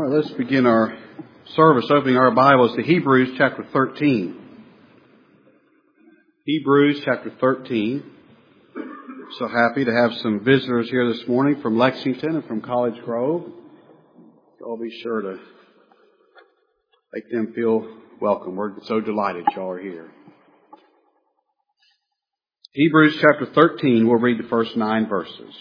All right, let's begin our service opening our Bibles to Hebrews chapter 13. Hebrews chapter 13. So happy to have some visitors here this morning from Lexington and from College Grove. I'll be sure to make them feel welcome. We're so delighted y'all are here. Hebrews chapter 13, we'll read the first 9 verses.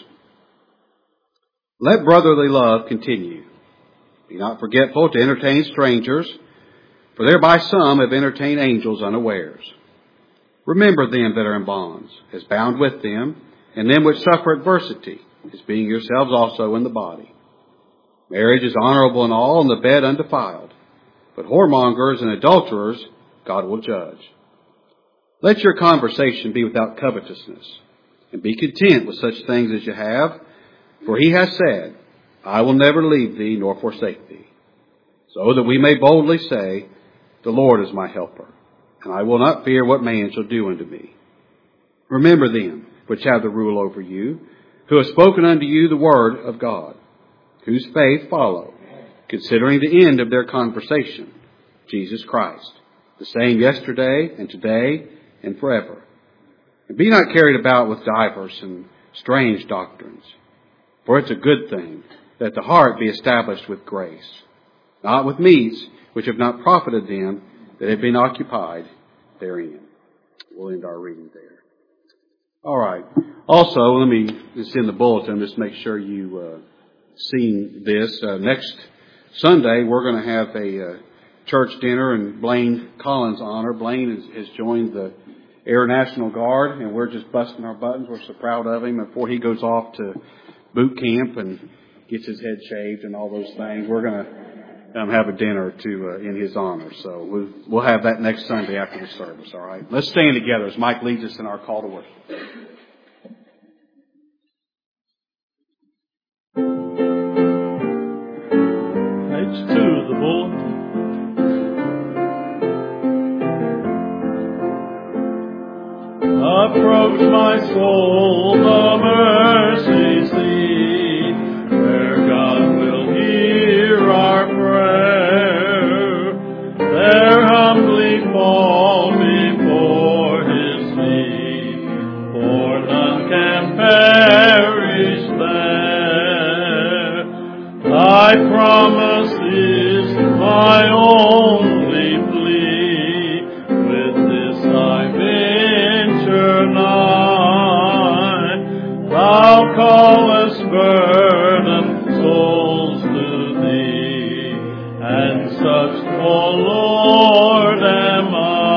Let brotherly love continue. Be not forgetful to entertain strangers, for thereby some have entertained angels unawares. Remember them that are in bonds, as bound with them, and them which suffer adversity, as being yourselves also in the body. Marriage is honorable in all, and the bed undefiled. But whoremongers and adulterers God will judge. Let your conversation be without covetousness, and be content with such things as you have, for he has said, I will never leave thee nor forsake thee. So that we may boldly say, the Lord is my helper, and I will not fear what man shall do unto me. Remember them which have the rule over you, who have spoken unto you the word of God, whose faith follow, considering the end of their conversation, Jesus Christ, the same yesterday and today and forever. And be not carried about with divers and strange doctrines, for it's a good thing that the heart be established with grace, not with meats which have not profited them that have been occupied therein. We'll end our reading there. All right. Also, it's in the bulletin, just make sure you seen this. Next Sunday, we're going to have a church dinner in Blaine Collins' honor. Blaine has joined the Air National Guard, and we're just busting our buttons. We're so proud of him. Before he goes off to boot camp and gets his head shaved and all those things, we're going to have a dinner in his honor. So we'll have that next Sunday after the service. All right. Let's stand together as Mike leads us in our call to worship. Page 2 of the bulletin. Approach my soul, the mercy seat, where God will hear our prayer. There humbly fall before His feet, for none can perish there. Thy promise is my only plea, with this I venture nigh. Thou callest burdened souls to Thee, and such, O Lord, am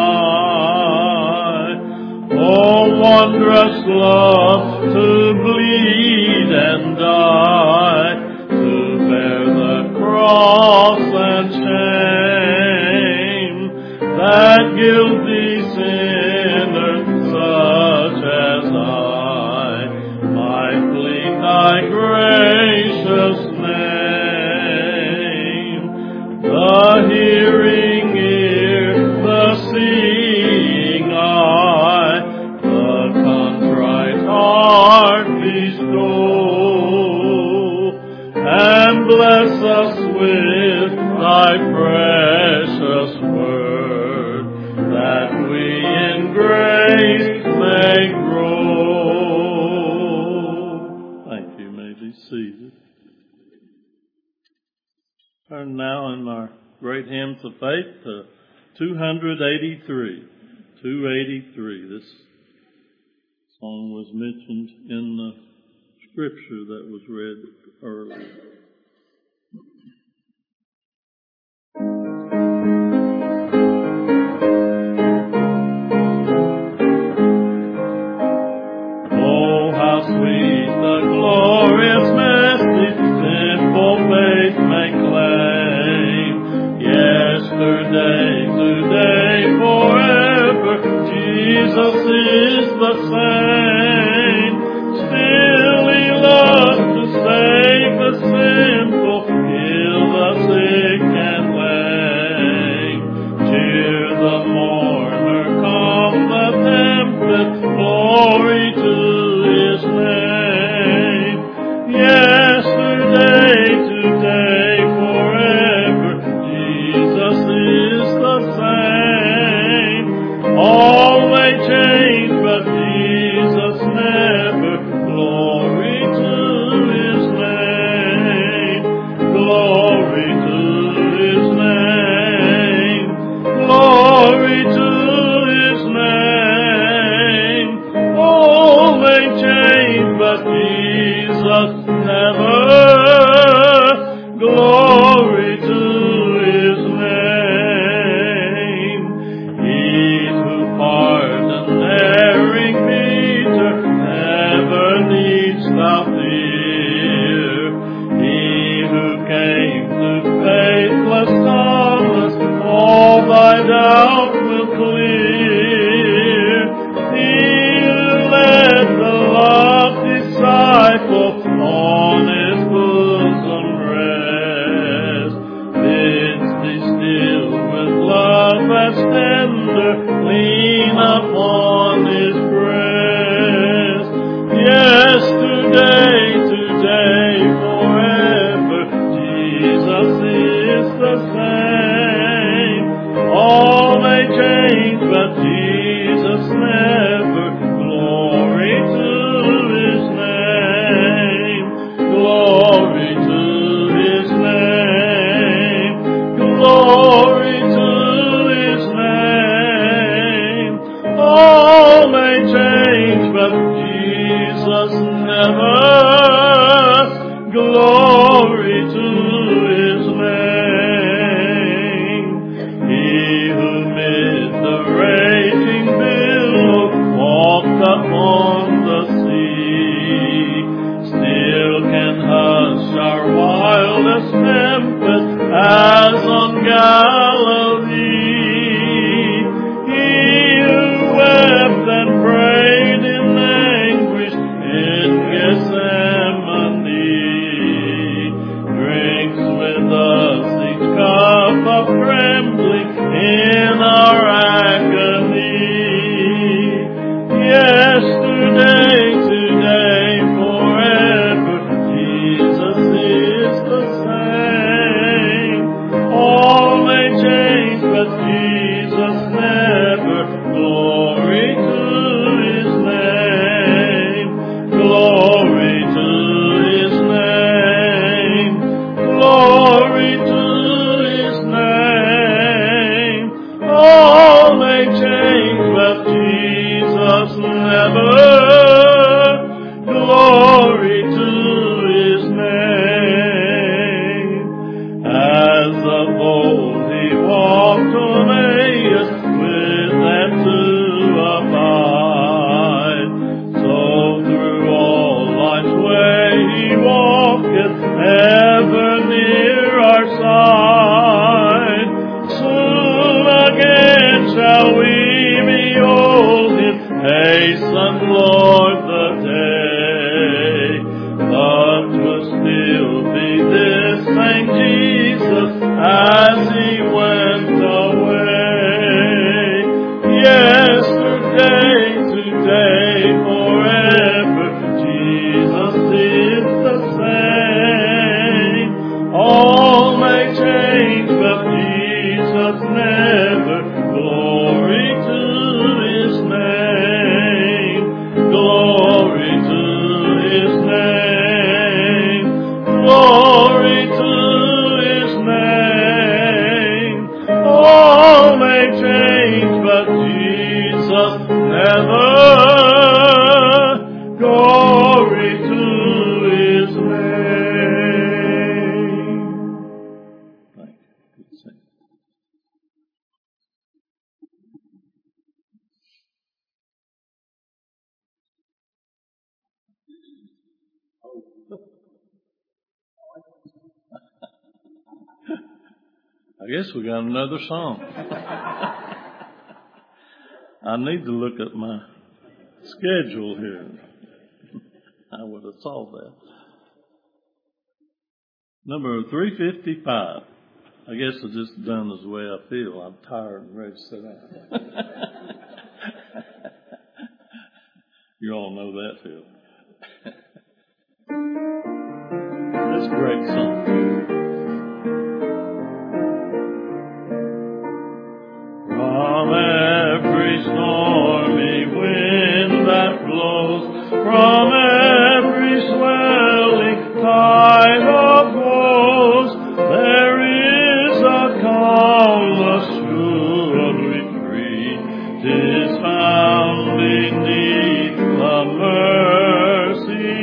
I. O wondrous love to bleed and die, to bear the cross and shame, that guilty sinner such as I might plead Thy gracious name. The hearing ear, the seeing eye, the contrite heart bestow, and bless us with Thy precious word, that we in grace may grow. Thank you. May be seated. Turn now in our great hymns of faith to 283. 283. This song was mentioned in the scripture that was read earlier. Oh, how sweet the glorious message simple faith may claim. Yesterday, today, forever, Jesus is the same. Still He loves to save the simple, heal the sick and lame. Cheer the mourner, calm the tempest, glory to His name. Yesterday, today, forever. Jesus is the same. All may change, but Jesus never. Glory to His name. Glory to His name. Glory to His name. All may change, but Jesus never. Glory to His name. He who mid the raging billow walked upon the sea, still can hush our wildest tempest as on Galilee. He who wept and prayed in anguish in Gethsemane drinks with us each cup of trembling in our agony. Yesterday, today, forever, Jesus is the same. All may change, but Jesus never. Glory to His name. Glory to His name. Glory to His name. All may change, but Jesus never. Glory to His name. As of old He walked on Emmaus with them to abide, so through all life's way He walketh, ever near our side. Soon again shall we behold Him, hasten, Lord, the day. But 'twill still be this same Jesus as He went away. Yesterday, today, forever, Jesus is the same. All may change, but Jesus never. Glory to His name. Glory to His name. Glory to His name. All may change, but Jesus never. Glory to His name. Thank you. Good singing. I guess we got another song. I need to look at my schedule here. I would have solved that. Number 355. I guess I've just done as the way I feel. I'm tired and ready to sit down. You all know that feeling. That's a great song. From every stormy wind that blows, from every swelling tide of woes, there is a calm, assured retreat. 'Tis found beneath the mercy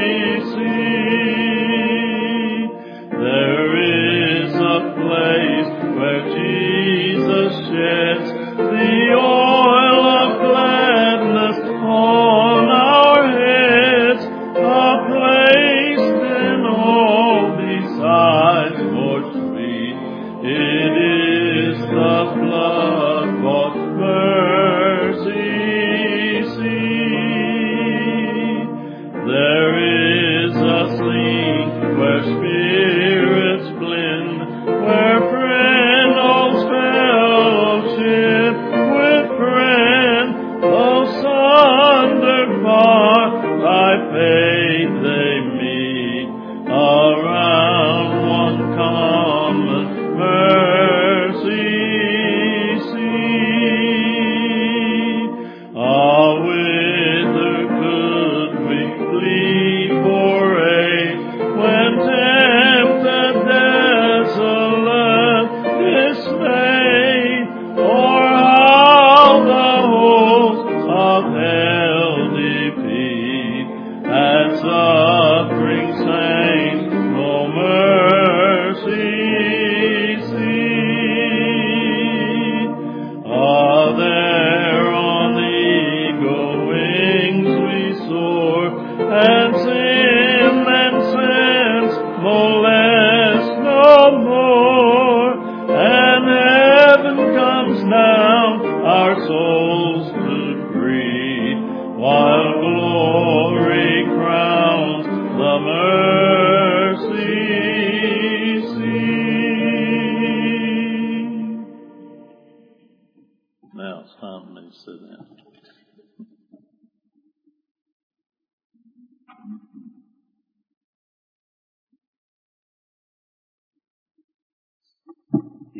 seat. There is a place where Jesus sheds the oil of gladness on our heads, a place then all besides more sweet. It is the blood-bought mercy seat. There is a sleep where spirits blend, where friend all's fellowship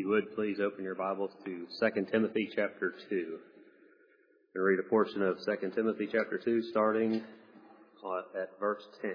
you would, please open your Bibles to 2 Timothy chapter 2. And read a portion of 2 Timothy chapter 2 starting at verse 10.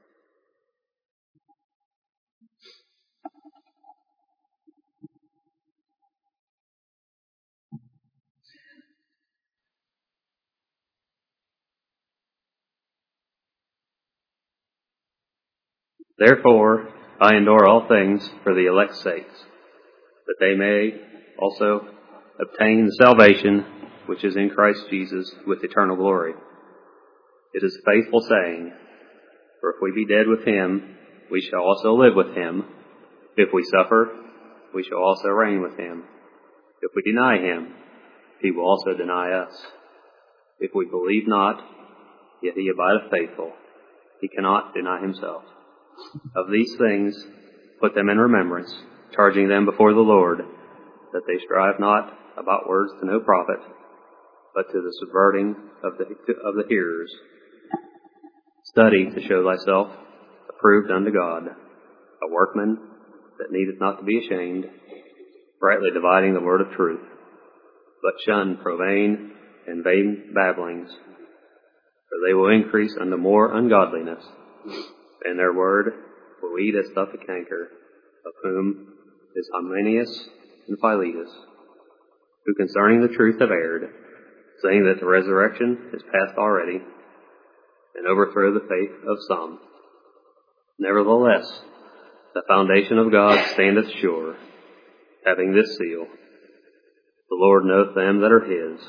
Therefore, I endure all things for the elect's sakes, that they may also obtain the salvation which is in Christ Jesus with eternal glory. It is a faithful saying, for if we be dead with him, we shall also live with him. If we suffer, we shall also reign with him. If we deny him, he will also deny us. If we believe not, yet he abideth faithful. He cannot deny himself. Of these things, put them in remembrance, charging them before the Lord, that they strive not about words to no profit, but to the subverting of the hearers. Study to show thyself approved unto God, a workman that needeth not to be ashamed, rightly dividing the word of truth. But shun profane and vain babblings, for they will increase unto more ungodliness, and their word will eat as doth a canker, of whom is Hymenaeus and Philetus, who concerning the truth have erred, saying that the resurrection is past already, and overthrow the faith of some. Nevertheless, the foundation of God standeth sure, having this seal, the Lord knoweth them that are his,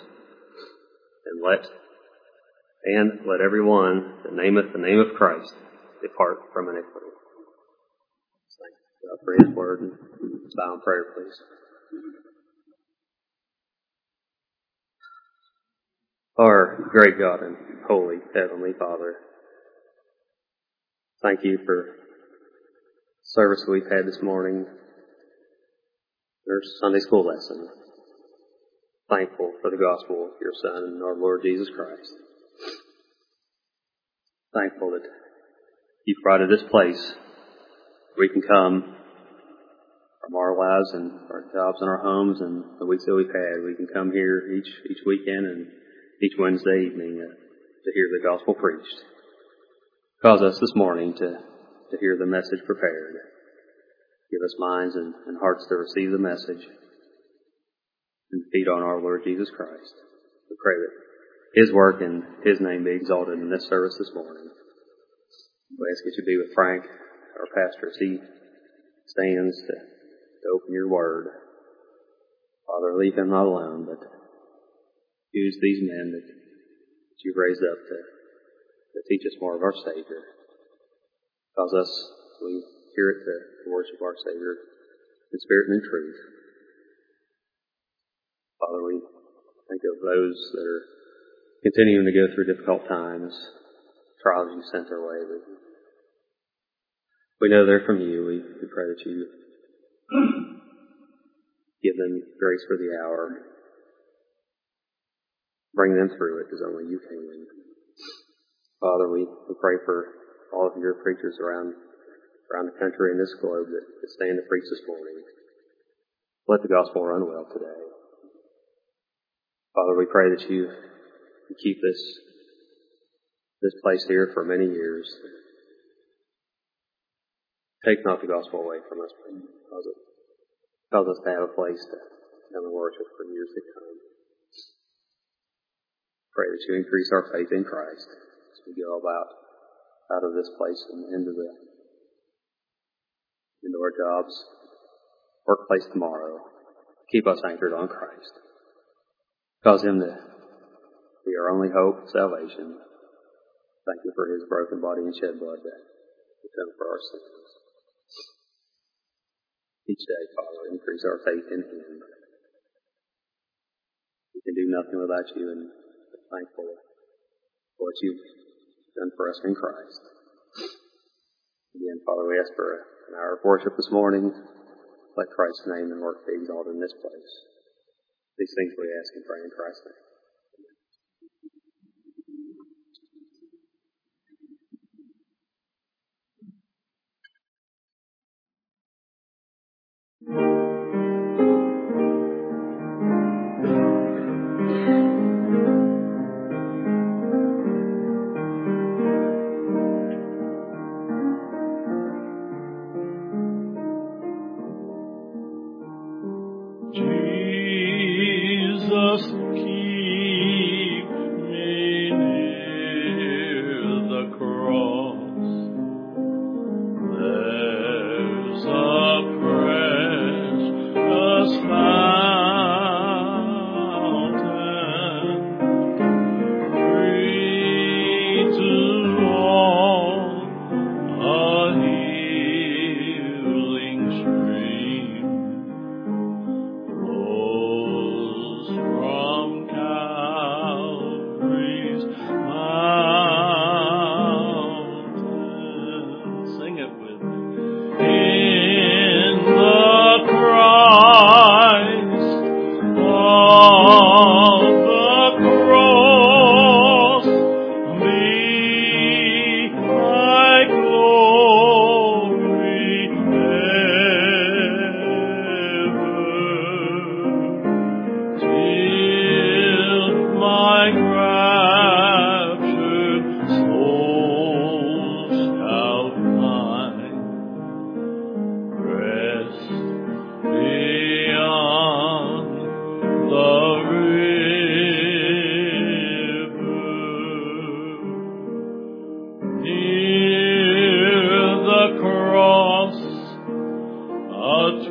and let every one that nameth the name of Christ depart from iniquity. Thank God for his word, and let's bow in prayer, please. Our great God and holy Heavenly Father, thank you for the service we've had this morning, our Sunday school lesson. Thankful for the gospel of your Son and our Lord Jesus Christ. Thankful that you provided this place where we can come from our lives and our jobs and our homes and the weeks that we've had. We can come here each weekend and each Wednesday evening to hear the gospel preached. Cause us this morning to hear the message prepared. Give us minds and hearts to receive the message and feed on our Lord Jesus Christ. We pray that his work and his name be exalted in this service this morning. We ask that you be with Frank, our pastor, as he stands to open your word. Father, leave him not alone, but use these men that you've raised up to teach us more of our Savior. Cause us, we hear it, to worship our Savior in spirit and in truth. Father, we think of those that are continuing to go through difficult times, trials you sent their way. We know they're from you. We pray that you give them grace for the hour. Bring them through it as only you can. Father, we pray for all of your preachers around the country and this globe that stand to preach this morning. Let the gospel run well today. Father, we pray that you keep this place here for many years. Take not the gospel away from us, please. Cause us to have a place to come and worship for years to come. Pray that you increase our faith in Christ as we go out of this place and into our jobs, workplace tomorrow. Keep us anchored on Christ. Cause him to be our only hope, salvation. Thank you for his broken body and shed blood to atone for our sins. Each day, Father, increase our faith in him. We can do nothing without you, and we're thankful for what you've done for us in Christ. Again, Father, we ask for an hour of worship this morning. Let Christ's name and work be exalted in this place. These things we ask and pray in Christ's name. Jesus, keep me near the cross. There's a precious fountain, free to all, a healing stream flows from Calvary's mountain. Sing it with me. In the Christ of the cross, be thy glory ever, till my raptured soul shall find rest beyond the river. Near the cross, a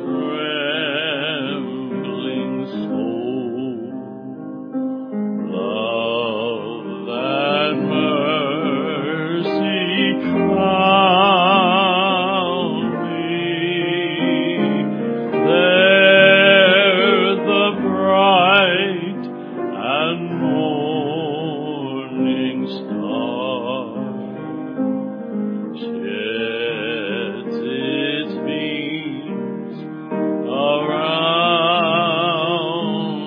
trembling soul, love that mercy found me. There the bright and morning star sheds its beams around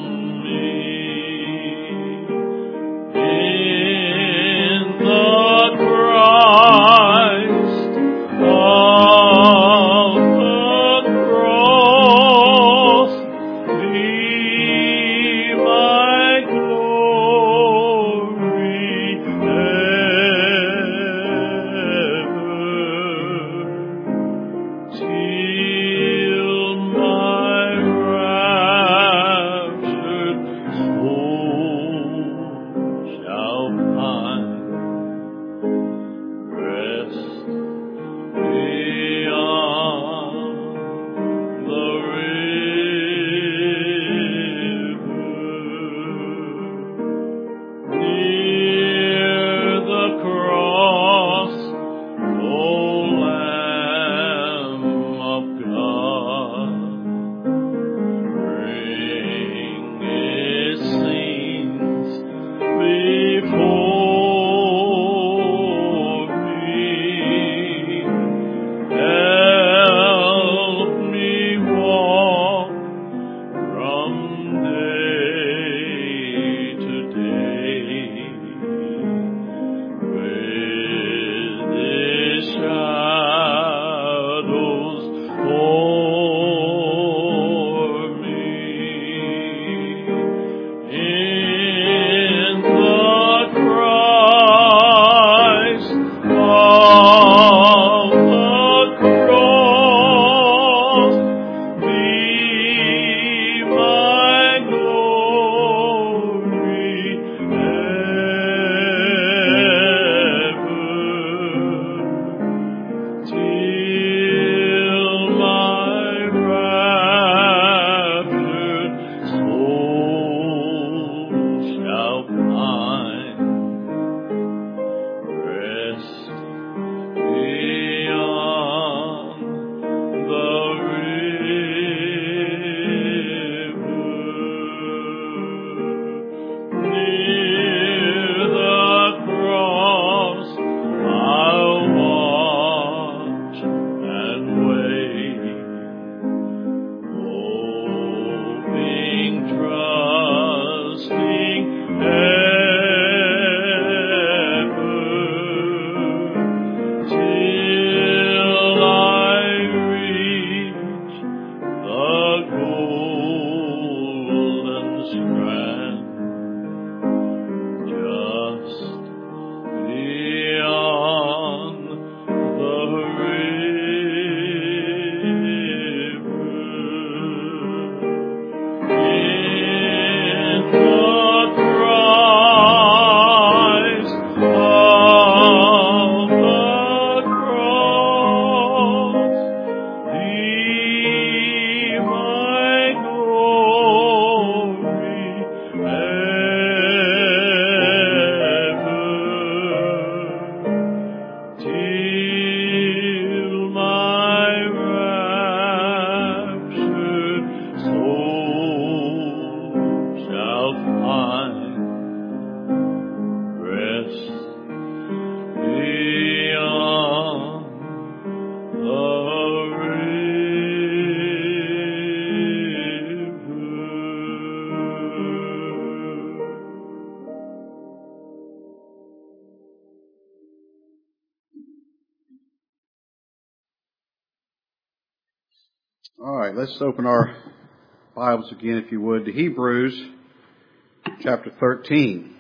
Let's open our Bibles again, if you would, to Hebrews chapter 13.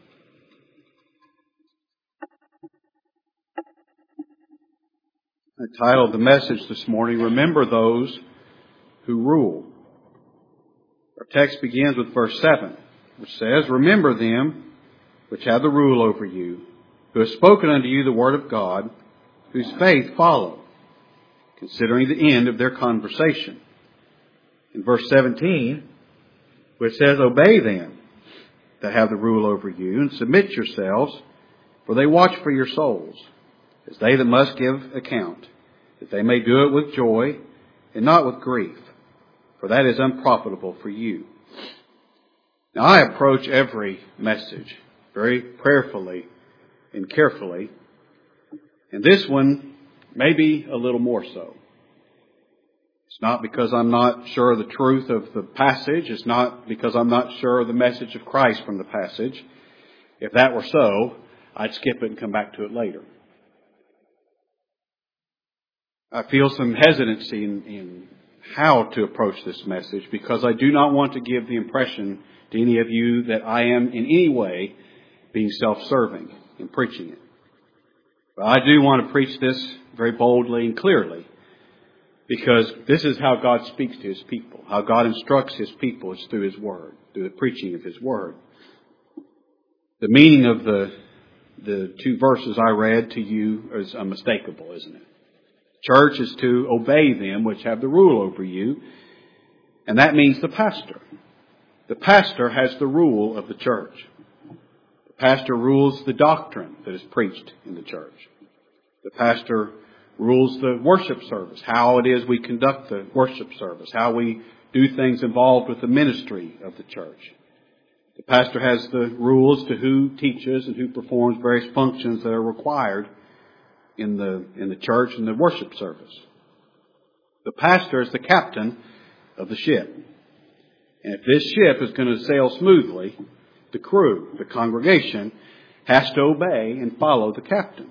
I titled the message this morning, Remember Those Who Rule. Our text begins with verse 7, which says, Remember them which have the rule over you, who have spoken unto you the word of God, whose faith follow, considering the end of their conversation. In verse 17, which says, Obey them that have the rule over you, and submit yourselves, for they watch for your souls, as they that must give account, that they may do it with joy and not with grief, for that is unprofitable for you. Now I approach every message very prayerfully and carefully, and this one maybe a little more so. It's not because I'm not sure of the truth of the passage. It's not because I'm not sure of the message of Christ from the passage. If that were so, I'd skip it and come back to it later. I feel some hesitancy in how to approach this message because I do not want to give the impression to any of you that I am in any way being self-serving in preaching it. But I do want to preach this very boldly and clearly because this is how God speaks to His people. How God instructs His people is through His Word, through the preaching of His Word. The meaning of the two verses I read to you is unmistakable, isn't it? Church is to obey them which have the rule over you, and that means the pastor. The pastor has the rule of the church. The pastor rules the doctrine that is preached in the church. The pastor rules the worship service, how it is we conduct the worship service, how we do things involved with the ministry of the church. The pastor has the rules to who teaches and who performs various functions that are required in the church and the worship service. The pastor is the captain of the ship. And if this ship is going to sail smoothly, the crew, the congregation, has to obey and follow the captain.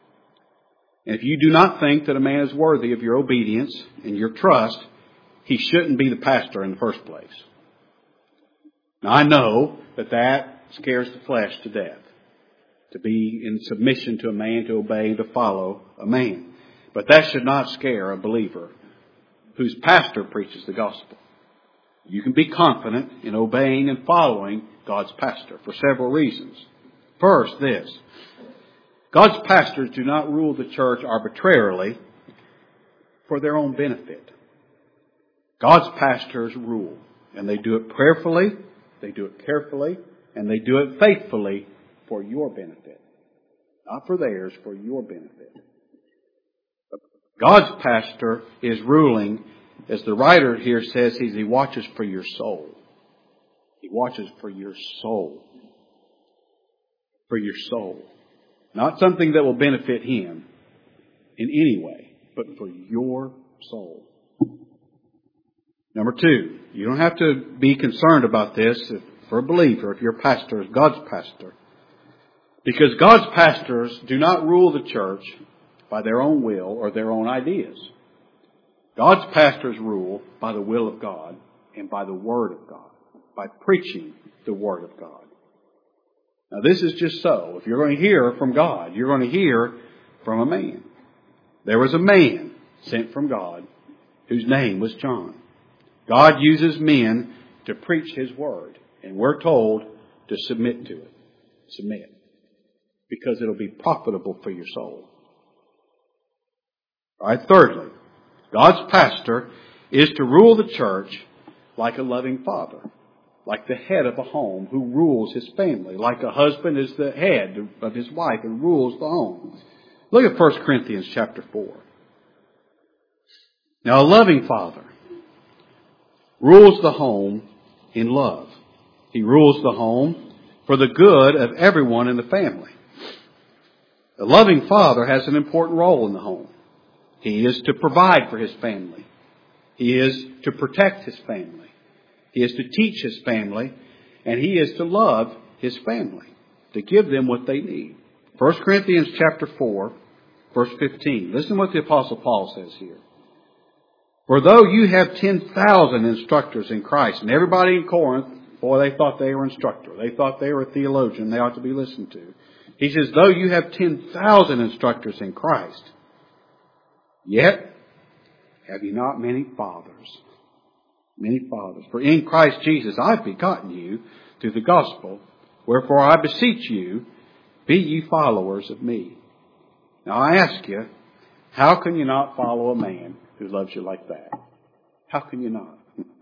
And if you do not think that a man is worthy of your obedience and your trust, he shouldn't be the pastor in the first place. Now I know that scares the flesh to death. To be in submission to a man, to obey, to follow a man. But that should not scare a believer whose pastor preaches the gospel. You can be confident in obeying and following God's pastor for several reasons. First, this. God's pastors do not rule the church arbitrarily for their own benefit. God's pastors rule, and they do it prayerfully, they do it carefully, and they do it faithfully for your benefit. Not for theirs, for your benefit. But God's pastor is ruling, as the writer here says, he watches for your soul. He watches for your soul. For your soul. Not something that will benefit him in any way, but for your soul. Number two, you don't have to be concerned about this for a believer if your pastor is God's pastor. Because God's pastors do not rule the church by their own will or their own ideas. God's pastors rule by the will of God and by the Word of God, by preaching the Word of God. Now this is just so. If you're going to hear from God, you're going to hear from a man. There was a man sent from God whose name was John. God uses men to preach His Word, and we're told to submit to it. Submit. Because it'll be profitable for your soul. All right, thirdly, God's pastor is to rule the church like a loving father, like the head of a home who rules his family, like a husband is the head of his wife and rules the home. Look at 1 Corinthians chapter 4. Now, a loving father rules the home in love. He rules the home for the good of everyone in the family. A loving father has an important role in the home. He is to provide for his family. He is to protect his family. He is to teach his family. And he is to love his family, to give them what they need. 1 Corinthians chapter 4, verse 15. Listen to what the Apostle Paul says here. For though you have 10,000 instructors in Christ, and everybody in Corinth, boy, they thought they were instructor. They thought they were a theologian. They ought to be listened to. He says, though you have 10,000 instructors in Christ, yet have you not many fathers. Many fathers. For in Christ Jesus I've begotten you through the gospel. Wherefore I beseech you, be ye followers of me. Now I ask you, how can you not follow a man who loves you like that? How can you not?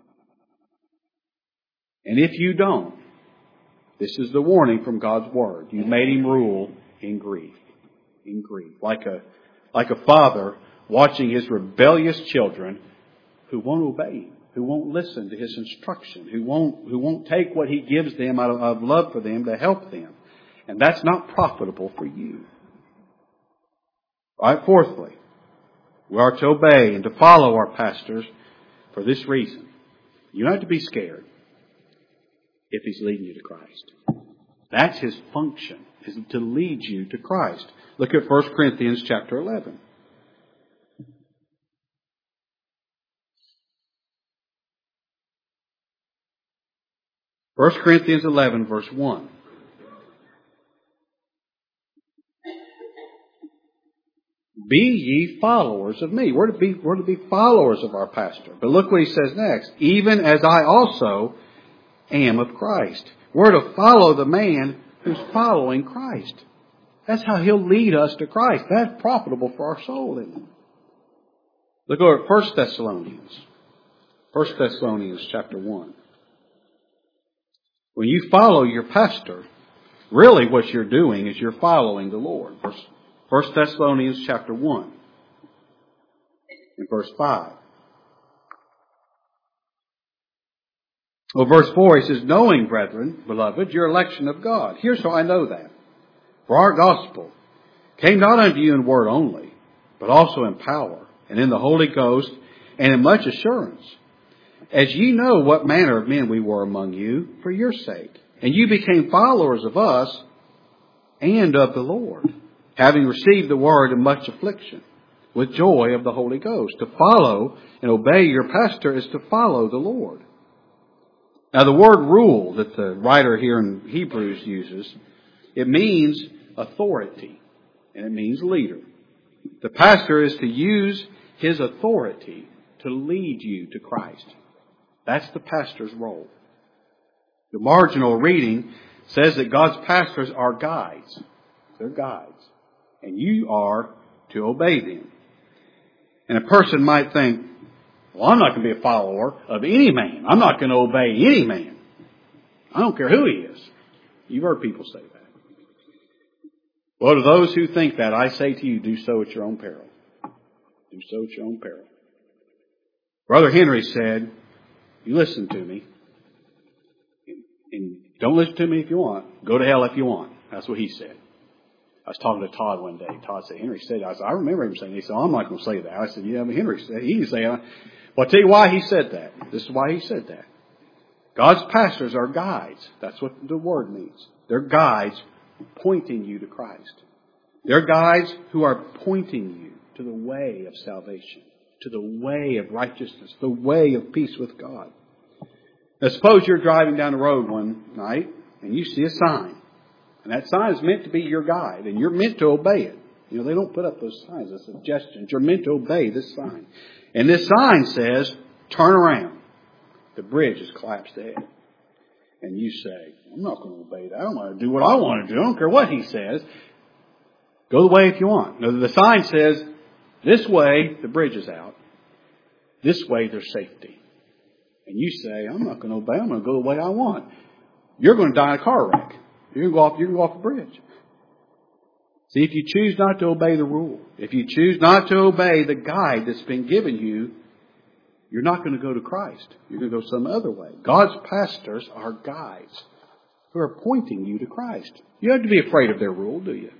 And if you don't, this is the warning from God's Word. You made him rule in grief. In grief. Like a father watching his rebellious children who won't obey him, who won't listen to his instruction, who won't take what he gives them out of love for them to help them. And that's not profitable for you. All right, fourthly, we are to obey and to follow our pastors for this reason. You don't have to be scared if he's leading you to Christ. That's his function, is to lead you to Christ. Look at 1 Corinthians chapter 11. First Corinthians 11, verse 1. Be ye followers of me. We're to be followers of our pastor. But look what he says next. Even as I also am of Christ. We're to follow the man who's following Christ. That's how he'll lead us to Christ. That's profitable for our soul, isn't it? Look over at 1 Thessalonians. 1 Thessalonians chapter 1. When you follow your pastor, really what you're doing is you're following the Lord. 1 Thessalonians chapter 1 and verse 5. Well, verse 4, he says, knowing, brethren, beloved, your election of God. Here's how I know that. For our gospel came not unto you in word only, but also in power, and in the Holy Ghost, and in much assurance. As ye know what manner of men we were among you for your sake. And you became followers of us and of the Lord, having received the word in much affliction, with joy of the Holy Ghost. To follow and obey your pastor is to follow the Lord. Now the word rule that the writer here in Hebrews uses, it means authority, and it means leader. The pastor is to use his authority to lead you to Christ. That's the pastor's role. The marginal reading says that God's pastors are guides. They're guides. And you are to obey them. And a person might think, well, I'm not going to be a follower of any man. I'm not going to obey any man. I don't care who he is. You've heard people say that. Well, to those who think that, I say to you, do so at your own peril. Do so at your own peril. Brother Henry said, you listen to me. And don't listen to me if you want. Go to hell if you want. That's what he said. I was talking to Todd one day. Todd said, Henry said, I remember him saying, he said, I'm not going to say that. I said, yeah, but Henry said, he didn't say that. Well, I'll tell you why he said that. This is why he said that. God's pastors are guides. That's what the word means. They're guides pointing you to Christ. They're guides who are pointing you to the way of salvation, to the way of righteousness, the way of peace with God. Now, suppose you're driving down the road one night and you see a sign. And that sign is meant to be your guide, and you're meant to obey it. You know, they don't put up those signs as suggestions. You're meant to obey this sign. And this sign says, turn around. The bridge has collapsed ahead. And you say, I'm not going to obey that. I don't want to do what I want to do. I don't care what he says. Go the way if you want. Now, the sign says, this way, the bridge is out. This way, there's safety. And you say, I'm not going to obey. I'm going to go the way I want. You're going to die in a car wreck. You can go off the bridge. See, if you choose not to obey the rule, if you choose not to obey the guide that's been given you, you're not going to go to Christ. You're going to go some other way. God's pastors are guides who are pointing you to Christ. You don't have to be afraid of their rule, do you?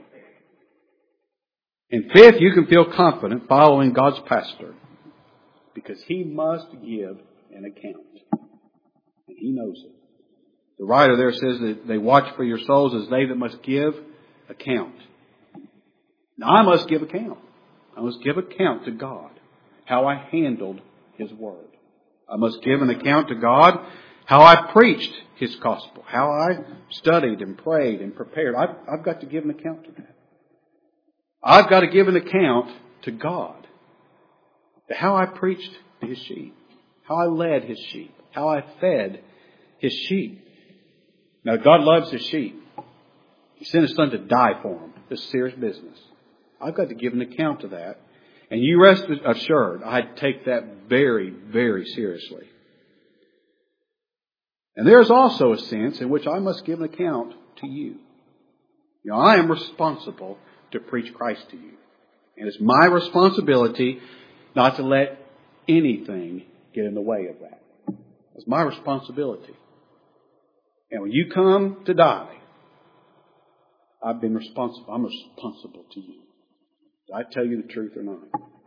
And fifth, you can feel confident following God's pastor because he must give an account. And he knows it. The writer there says that they watch for your souls as they that must give account. Now I must give account. I must give account to God. how I handled His Word. I must give an account to God how I preached His gospel, how I studied and prayed and prepared. I've got to give an account to that. I've got to give an account to God to how I preached to His sheep, how I led His sheep, how I fed His sheep. Now, God loves His sheep. He sent His Son to die for them. This is serious business. I've got to give an account of that. And you rest assured, I take that very, very seriously. And there is also a sense in which I must give an account to you. You know, I am responsible to preach Christ to you. And it's my responsibility not to let anything get in the way of that. It's my responsibility. And when you come to die, I've been responsible. I'm responsible to you. Did I tell you the truth or not?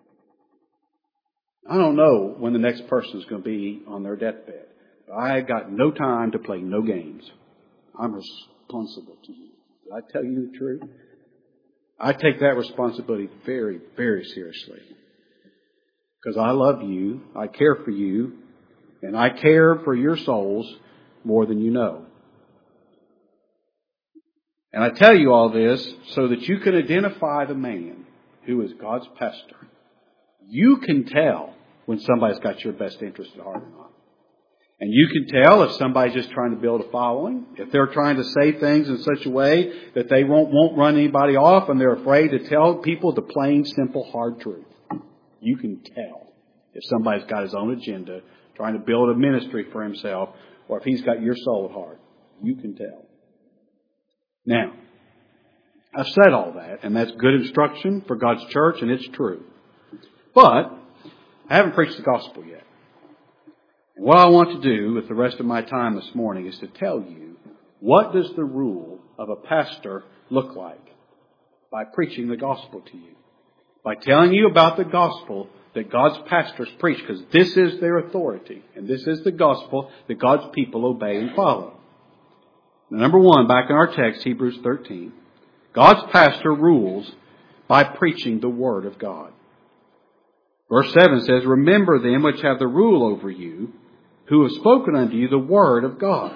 I don't know when the next person is going to be on their deathbed. But I got no time to play no games. I'm responsible to you. Did I tell you the truth? I take that responsibility very, very seriously. Because I love you, I care for you, and I care for your souls more than you know. And I tell you all this so that you can identify the man who is God's pastor. You can tell when somebody's got your best interest at heart or not. And you can tell if somebody's just trying to build a following, if they're trying to say things in such a way that they won't run anybody off and they're afraid to tell people the plain, simple, hard truth. You can tell if somebody's got his own agenda, trying to build a ministry for himself, or if he's got your soul at heart. You can tell. Now, I've said all that, and that's good instruction for God's church, and it's true. But I haven't preached the gospel yet. And what I want to do with the rest of my time this morning is to tell you, what does the rule of a pastor look like? By preaching the gospel to you. By telling you about the gospel that God's pastors preach, because this is their authority, and this is the gospel that God's people obey and follow. Now, number one, back in our text, Hebrews 13, God's pastor rules by preaching the Word of God. Verse 7 says, "Remember them which have the rule over you, who have spoken unto you the Word of God."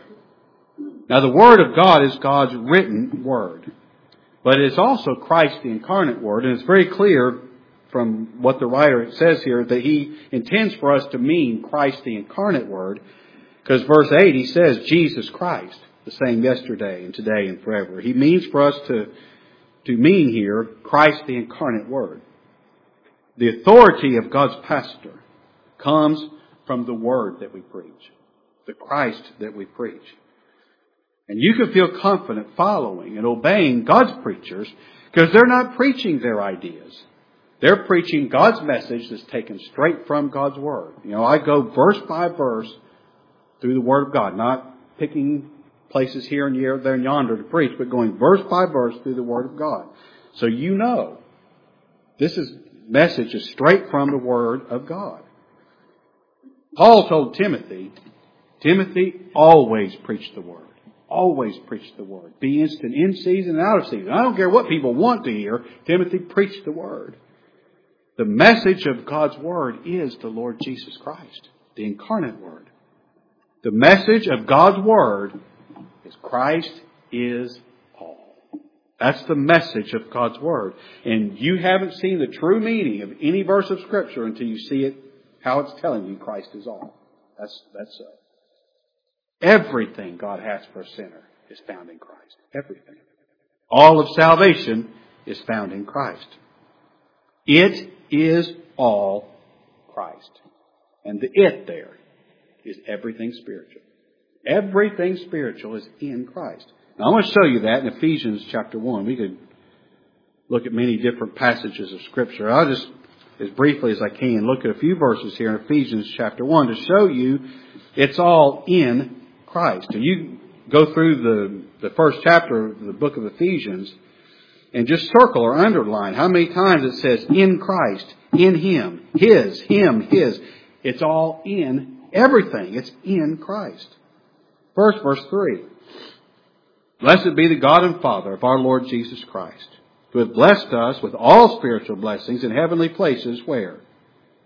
Now, the Word of God is God's written Word. But it is also Christ, the incarnate Word. And it's very clear from what the writer says here that he intends for us to mean Christ, the incarnate Word. Because verse 8, he says, Jesus Christ, the same yesterday and today and forever. He means for us to mean here Christ, the incarnate Word. The authority of God's pastor comes from the Word that we preach, the Christ that we preach. And you can feel confident following and obeying God's preachers because they're not preaching their ideas. They're preaching God's message that's taken straight from God's Word. You know, I go verse by verse through the Word of God, not picking places here and there and yonder to preach, but going verse by verse through the Word of God. So you know, this message is straight from the Word of God. Paul told Timothy, always preach the Word. Always preach the Word. Be instant in season and out of season. I don't care what people want to hear. Timothy, preach the Word. The message of God's Word is the Lord Jesus Christ, the incarnate Word. The message of God's Word is Christ is all. That's the message of God's Word. And you haven't seen the true meaning of any verse of Scripture until you see it, how it's telling you Christ is all. That's so. Everything God has for a sinner is found in Christ. Everything. All of salvation is found in Christ. It is all Christ. And the it there is everything spiritual. Everything spiritual is in Christ. Now I want to show you that in Ephesians chapter 1. We could look at many different passages of Scripture. I'll just, as briefly as I can, look at a few verses here in Ephesians chapter 1 to show you it's all in Christ. And you go through the first chapter of the book of Ephesians and just circle or underline how many times it says in Christ, in Him, His, Him, His. It's all in everything. It's in Christ. First, verse 3. Blessed be the God and Father of our Lord Jesus Christ, who hath blessed us with all spiritual blessings in heavenly places, where?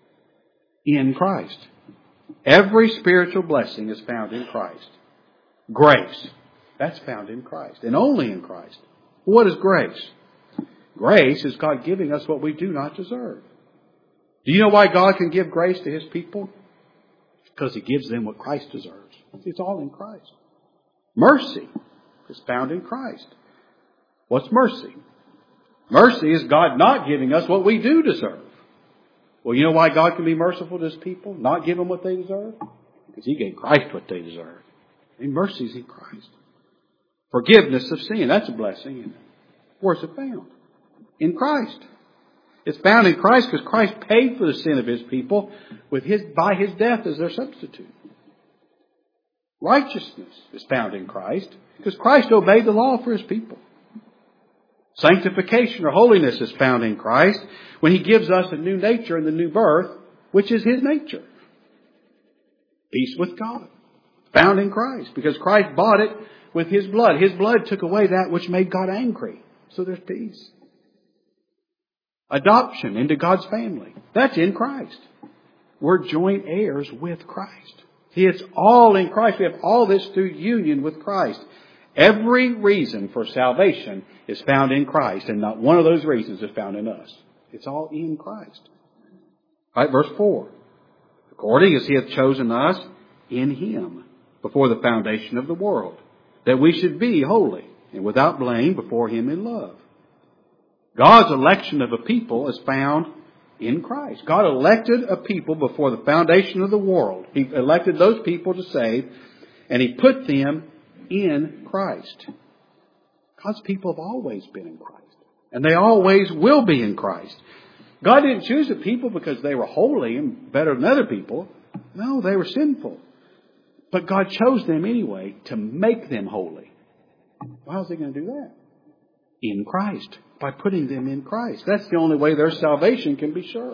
in Christ. Every spiritual blessing is found in Christ. Grace, that's found in Christ and only in Christ. What is grace? Grace is God giving us what we do not deserve. Do you know why God can give grace to His people? Because He gives them what Christ deserves. It's all in Christ. Mercy is found in Christ. What's mercy? Mercy is God not giving us what we do deserve. Well, you know why God can be merciful to His people? Not give them what they deserve? Because He gave Christ what they deserve. And mercy is in Christ. Forgiveness of sin, that's a blessing. Where's it found? In Christ. It's found in Christ because Christ paid for the sin of His people by His death as their substitute. Righteousness is found in Christ because Christ obeyed the law for His people. Sanctification or holiness is found in Christ when He gives us a new nature and the new birth, which is His nature. Peace with God, found in Christ because Christ bought it with His blood. His blood took away that which made God angry. So there's peace. Adoption into God's family, that's in Christ. We're joint heirs with Christ. See, it's all in Christ. We have all this through union with Christ. Every reason for salvation is found in Christ, and not one of those reasons is found in us. It's all in Christ. All right, verse 4. According as He hath chosen us in Him before the foundation of the world, that we should be holy and without blame before Him in love. God's election of a people is found in Christ. God elected a people before the foundation of the world. He elected those people to save, and He put them in Christ. God's people have always been in Christ. And they always will be in Christ. God didn't choose a people because they were holy and better than other people. No, they were sinful. But God chose them anyway to make them holy. How is He going to do that? In Christ. By putting them in Christ. That's the only way their salvation can be sure.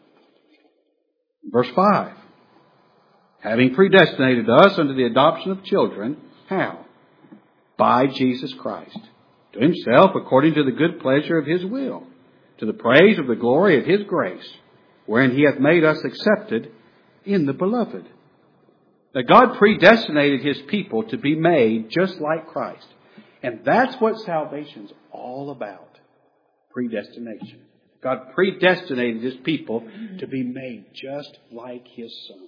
Verse 5. Having predestinated us unto the adoption of children. How? By Jesus Christ. To Himself according to the good pleasure of His will. To the praise of the glory of His grace. Wherein He hath made us accepted in the Beloved. Now God predestinated His people to be made just like Christ. And that's what salvation's all about. Predestination. God predestinated His people to be made just like His Son.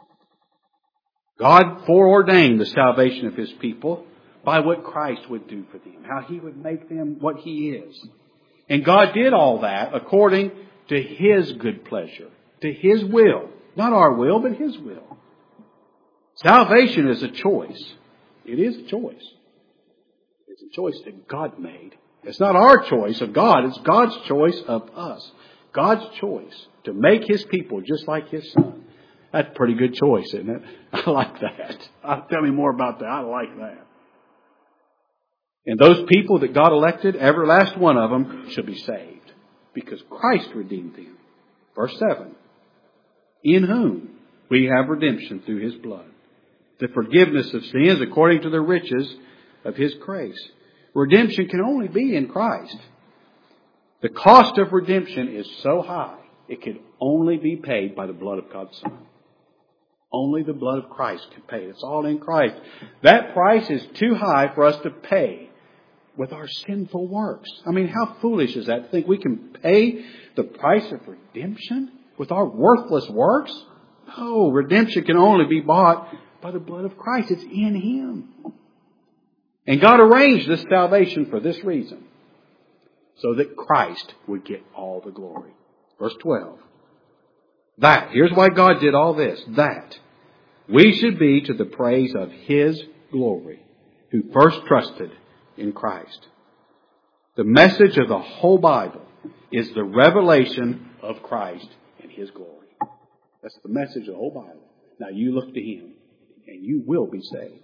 God foreordained the salvation of His people by what Christ would do for them. How He would make them what He is. And God did all that according to His good pleasure. To His will. Not our will, but His will. Salvation is a choice. It is a choice. It's a choice that God made. It's not our choice of God. It's God's choice of us. God's choice to make His people just like His Son. That's a pretty good choice, isn't it? I like that. Tell me more about that. I like that. And those people that God elected, every last one of them shall be saved. Because Christ redeemed them. Verse 7. In whom we have redemption through His blood. The forgiveness of sins according to the riches of His grace. Redemption can only be in Christ. The cost of redemption is so high, it can only be paid by the blood of God's Son. Only the blood of Christ can pay it. It's all in Christ. That price is too high for us to pay with our sinful works. I mean, how foolish is that to think we can pay the price of redemption with our worthless works? No, redemption can only be bought by the blood of Christ. It's in Him. And God arranged this salvation for this reason. So that Christ would get all the glory. Verse 12. Here's why God did all this. That we should be to the praise of His glory, who first trusted in Christ. The message of the whole Bible is the revelation of Christ and His glory. That's the message of the whole Bible. Now you look to Him and you will be saved.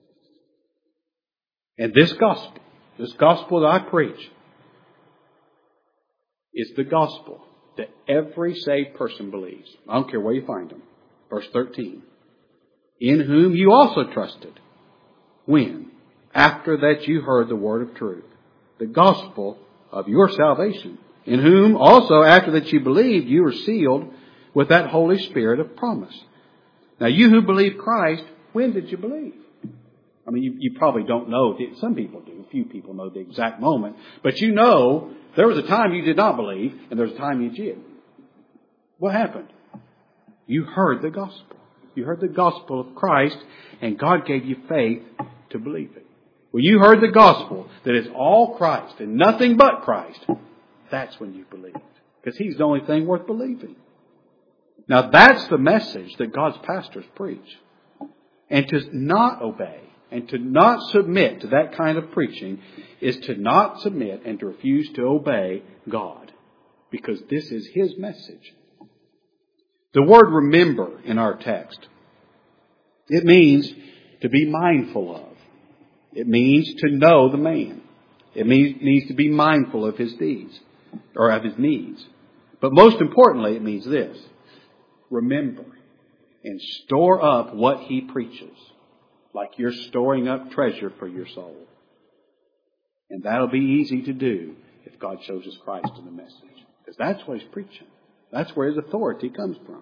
And this gospel that I preach, is the gospel that every saved person believes. I don't care where you find them. Verse 13. In whom you also trusted. When? After that you heard the word of truth. The gospel of your salvation. In whom also after that you believed, you were sealed with that Holy Spirit of promise. Now, you who believe Christ, when did you believe? I mean, you probably don't know. Some people do. A few people know the exact moment. But you know there was a time you did not believe, and there was a time you did. What happened? You heard the gospel. You heard the gospel of Christ, and God gave you faith to believe it. When you heard the gospel that it's all Christ and nothing but Christ, that's when you believed. Because He's the only thing worth believing. Now that's the message that God's pastors preach. And to not obey and to not submit to that kind of preaching is to not submit and to refuse to obey God. Because this is His message. The word remember in our text, it means to be mindful of. It means to know the man. It means to be mindful of his deeds or of his needs. But most importantly, it means this. Remember and store up what he preaches, like you're storing up treasure for your soul. And that'll be easy to do if God shows us Christ in the message. Because that's what He's preaching. That's where His authority comes from.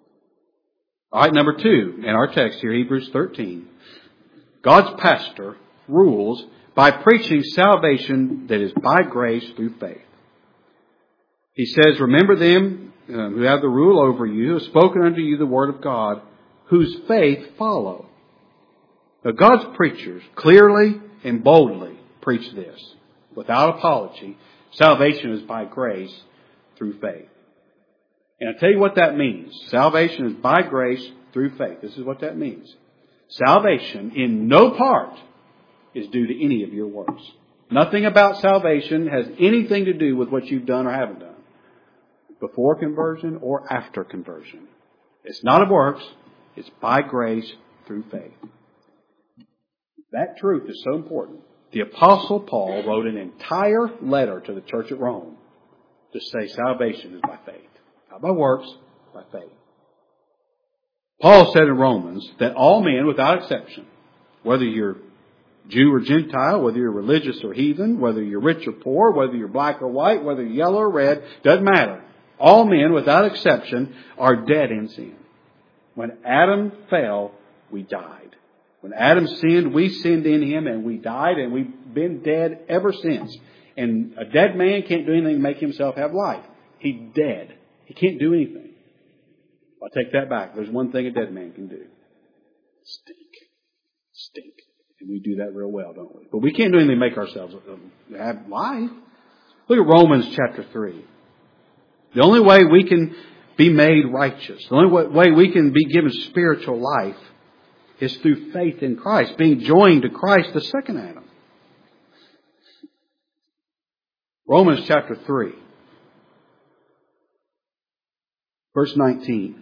All right, number 2 in our text here, Hebrews 13. God's pastor rules by preaching salvation that is by grace through faith. He says, remember them who have the rule over you, who have spoken unto you the word of God, whose faith follow. Now, God's preachers clearly and boldly preach this. Without apology, salvation is by grace through faith. And I'll tell you what that means. Salvation is by grace through faith. This is what that means. Salvation in no part is due to any of your works. Nothing about salvation has anything to do with what you've done or haven't done. Before conversion or after conversion. It's not of works. It's by grace through faith. That truth is so important. The Apostle Paul wrote an entire letter to the church at Rome to say salvation is by faith. Not by works, by faith. Paul said in Romans that all men without exception, whether you're Jew or Gentile, whether you're religious or heathen, whether you're rich or poor, whether you're black or white, whether you're yellow or red, doesn't matter. All men without exception are dead in sin. When Adam fell, we died. When Adam sinned, we sinned in him and we died, and we've been dead ever since. And a dead man can't do anything to make himself have life. He's dead. He can't do anything. I'll take that back. There's one thing a dead man can do. Stink. And we do that real well, don't we? But we can't do anything to make ourselves have life. Look at Romans chapter 3. The only way we can be made righteous, the only way we can be given spiritual life is through faith in Christ, being joined to Christ, the second Adam. Romans chapter 3, verse 19.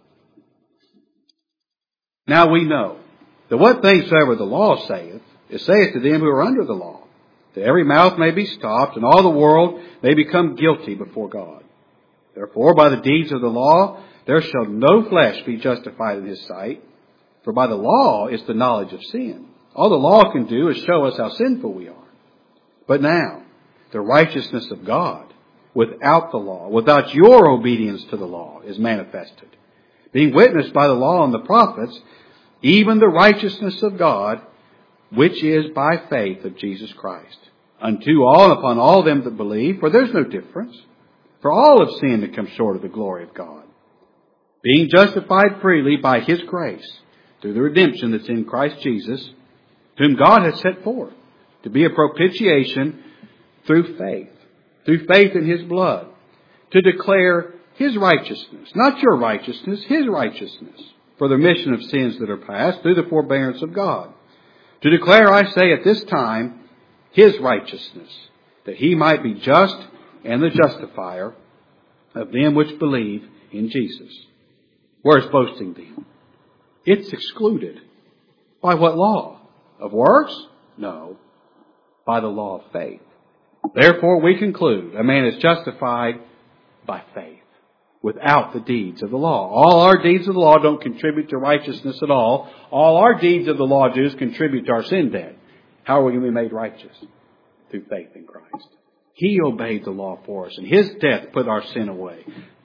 Now we know that what things soever the law saith, it saith to them who are under the law, that every mouth may be stopped, and all the world may become guilty before God. Therefore, by the deeds of the law, there shall no flesh be justified in His sight. For by the law is the knowledge of sin. All the law can do is show us how sinful we are. But now, the righteousness of God, without the law, without your obedience to the law, is manifested. Being witnessed by the law and the prophets, even the righteousness of God, which is by faith of Jesus Christ, unto all and upon all them that believe, for there's no difference. For all have sinned and come short of the glory of God, being justified freely by His grace, through the redemption that's in Christ Jesus, whom God has set forth to be a propitiation through faith in His blood, to declare His righteousness, not your righteousness, His righteousness, for the remission of sins that are past through the forbearance of God. To declare, I say, at this time, His righteousness, that He might be just and the justifier of them which believe in Jesus. Where's boasting then? It's excluded. By what law? Of works? No. By the law of faith. Therefore we conclude a man is justified by faith, without the deeds of the law. All our deeds of the law don't contribute to righteousness at all. All our deeds of the law do is contribute to our sin debt. How are we going to be made righteous? Through faith in Christ. He obeyed the law for us, and His death put our sin away.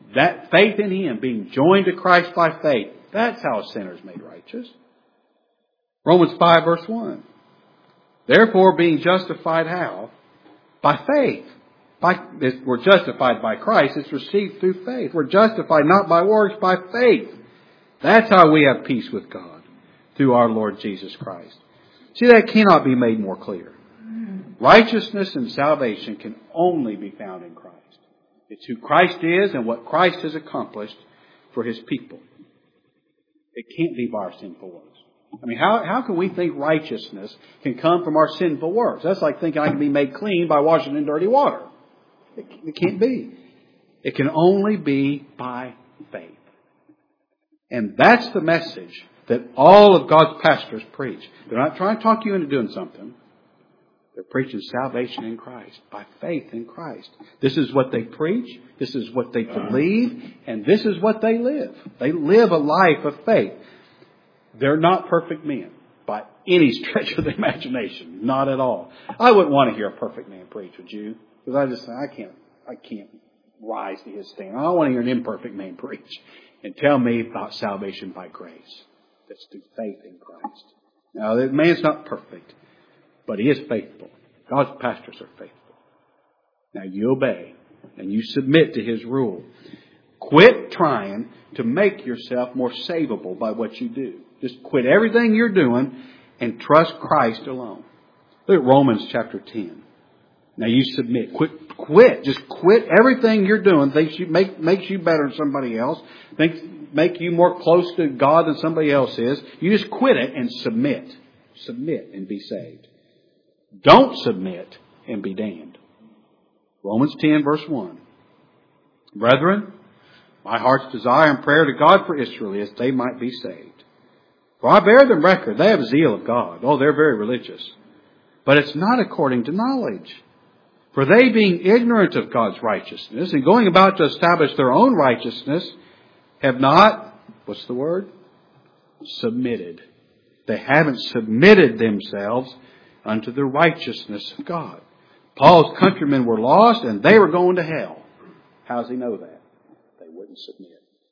That faith in Him, being joined to Christ by faith, that's how a sinner is made righteous. Romans 5 verse 1. Therefore, being justified how? By faith. We're justified by Christ. It's received through faith. We're justified not by works, by faith. That's how we have peace with God, through our Lord Jesus Christ. See, that cannot be made more clear. Righteousness and salvation can only be found in Christ. It's who Christ is and what Christ has accomplished for His people. It can't be by our sinful works. I mean, how can we think righteousness can come from our sinful works? That's like thinking I can be made clean by washing in dirty water. It can't be. It can only be by faith. And that's the message that all of God's pastors preach. They're not trying to talk you into doing something. They're preaching salvation in Christ, by faith in Christ. This is what they preach. This is what they believe. And this is what they live. They live a life of faith. They're not perfect men by any stretch of the imagination. Not at all. I wouldn't want to hear a perfect man preach, would you? Because I just say, I can't rise to his standard. I don't want to hear an imperfect man preach and tell me about salvation by grace. That's through faith in Christ. Now, the man's not perfect, but he is faithful. God's pastors are faithful. Now, you obey and you submit to His rule. Quit trying to make yourself more savable by what you do. Just quit everything you're doing and trust Christ alone. Look at Romans chapter 10. Now you submit. Quit. Just quit everything you're doing. Makes you better than somebody else. Make you more close to God than somebody else is. You just quit it and submit. Submit and be saved. Don't submit and be damned. Romans 10 verse 1. Brethren, my heart's desire and prayer to God for Israel is they might be saved. For I bear them record, they have zeal of God. Oh, they're very religious. But it's not according to knowledge. For they, being ignorant of God's righteousness and going about to establish their own righteousness, have not, what's the word? Submitted. They haven't submitted themselves unto the righteousness of God. Paul's countrymen were lost and they were going to hell. How does he know that? They wouldn't submit.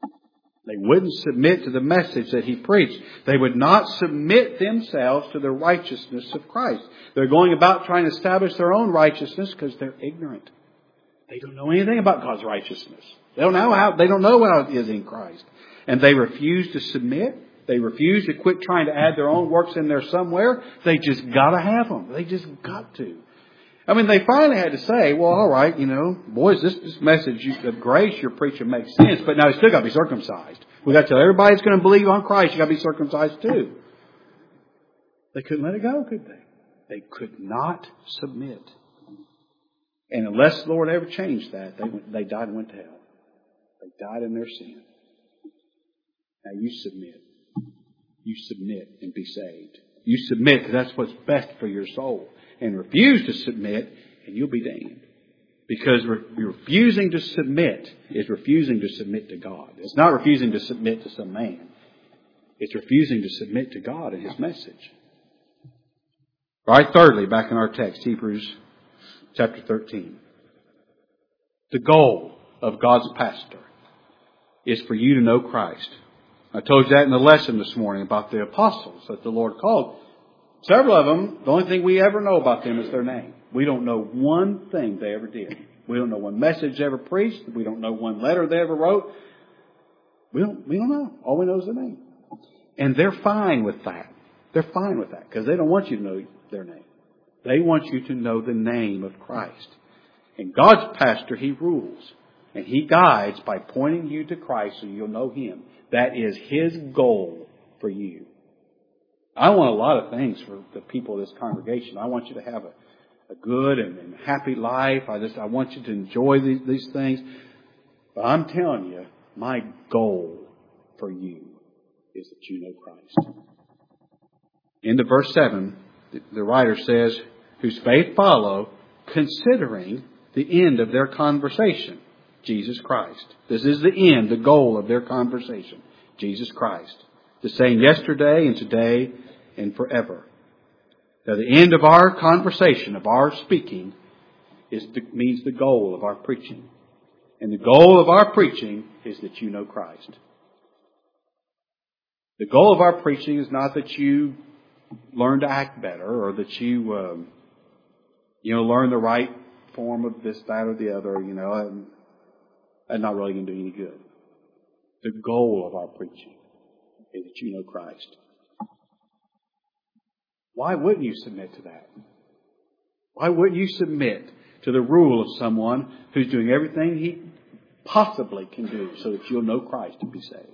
They wouldn't submit to the message that he preached. They would not submit themselves to the righteousness of Christ. They're going about trying to establish their own righteousness because they're ignorant. They don't know anything about God's righteousness. They don't know how it is in Christ. And they refuse to submit. They refuse to quit trying to add their own works in there somewhere. They just got to have them. They just got to. I mean, they finally had to say, well, all right, boys, this message of grace you're preaching makes sense, but now you still got to be circumcised. We got to tell everybody that's going to believe on Christ, you got to be circumcised too. They couldn't let it go, could they? They could not submit. And unless the Lord ever changed that, they died and went to hell. They died in their sin. Now you submit. You submit and be saved. You submit because that's what's best for your soul. And refuse to submit, and you'll be damned. Because refusing to submit is refusing to submit to God. It's not refusing to submit to some man. It's refusing to submit to God and His message. All right, thirdly, back in our text, Hebrews chapter 13. The goal of God's pastor is for you to know Christ. I told you that in the lesson this morning about the apostles that the Lord called. Several of them, the only thing we ever know about them is their name. We don't know one thing they ever did. We don't know one message they ever preached. We don't know one letter they ever wrote. We don't know. All we know is their name. And they're fine with that. They're fine with that because they don't want you to know their name. They want you to know the name of Christ. And God's pastor, He rules. And He guides by pointing you to Christ so you'll know Him. That is His goal for you. I want a lot of things for the people of this congregation. I want you to have a good and happy life. I want you to enjoy these things. But I'm telling you, my goal for you is that you know Christ. Into verse 7, the writer says, whose faith follow, considering the end of their conversation, Jesus Christ. This is the end, the goal of their conversation, Jesus Christ. The same yesterday and today and forever. Now the end of our conversation, of our speaking, means the goal of our preaching. And the goal of our preaching is that you know Christ. The goal of our preaching is not that you learn to act better or that you learn the right form of this, that, or the other, and that's not really going to do any good. The goal of our preaching is that you know Christ. Why wouldn't you submit to that? Why wouldn't you submit to the rule of someone who's doing everything he possibly can do so that you'll know Christ and be saved?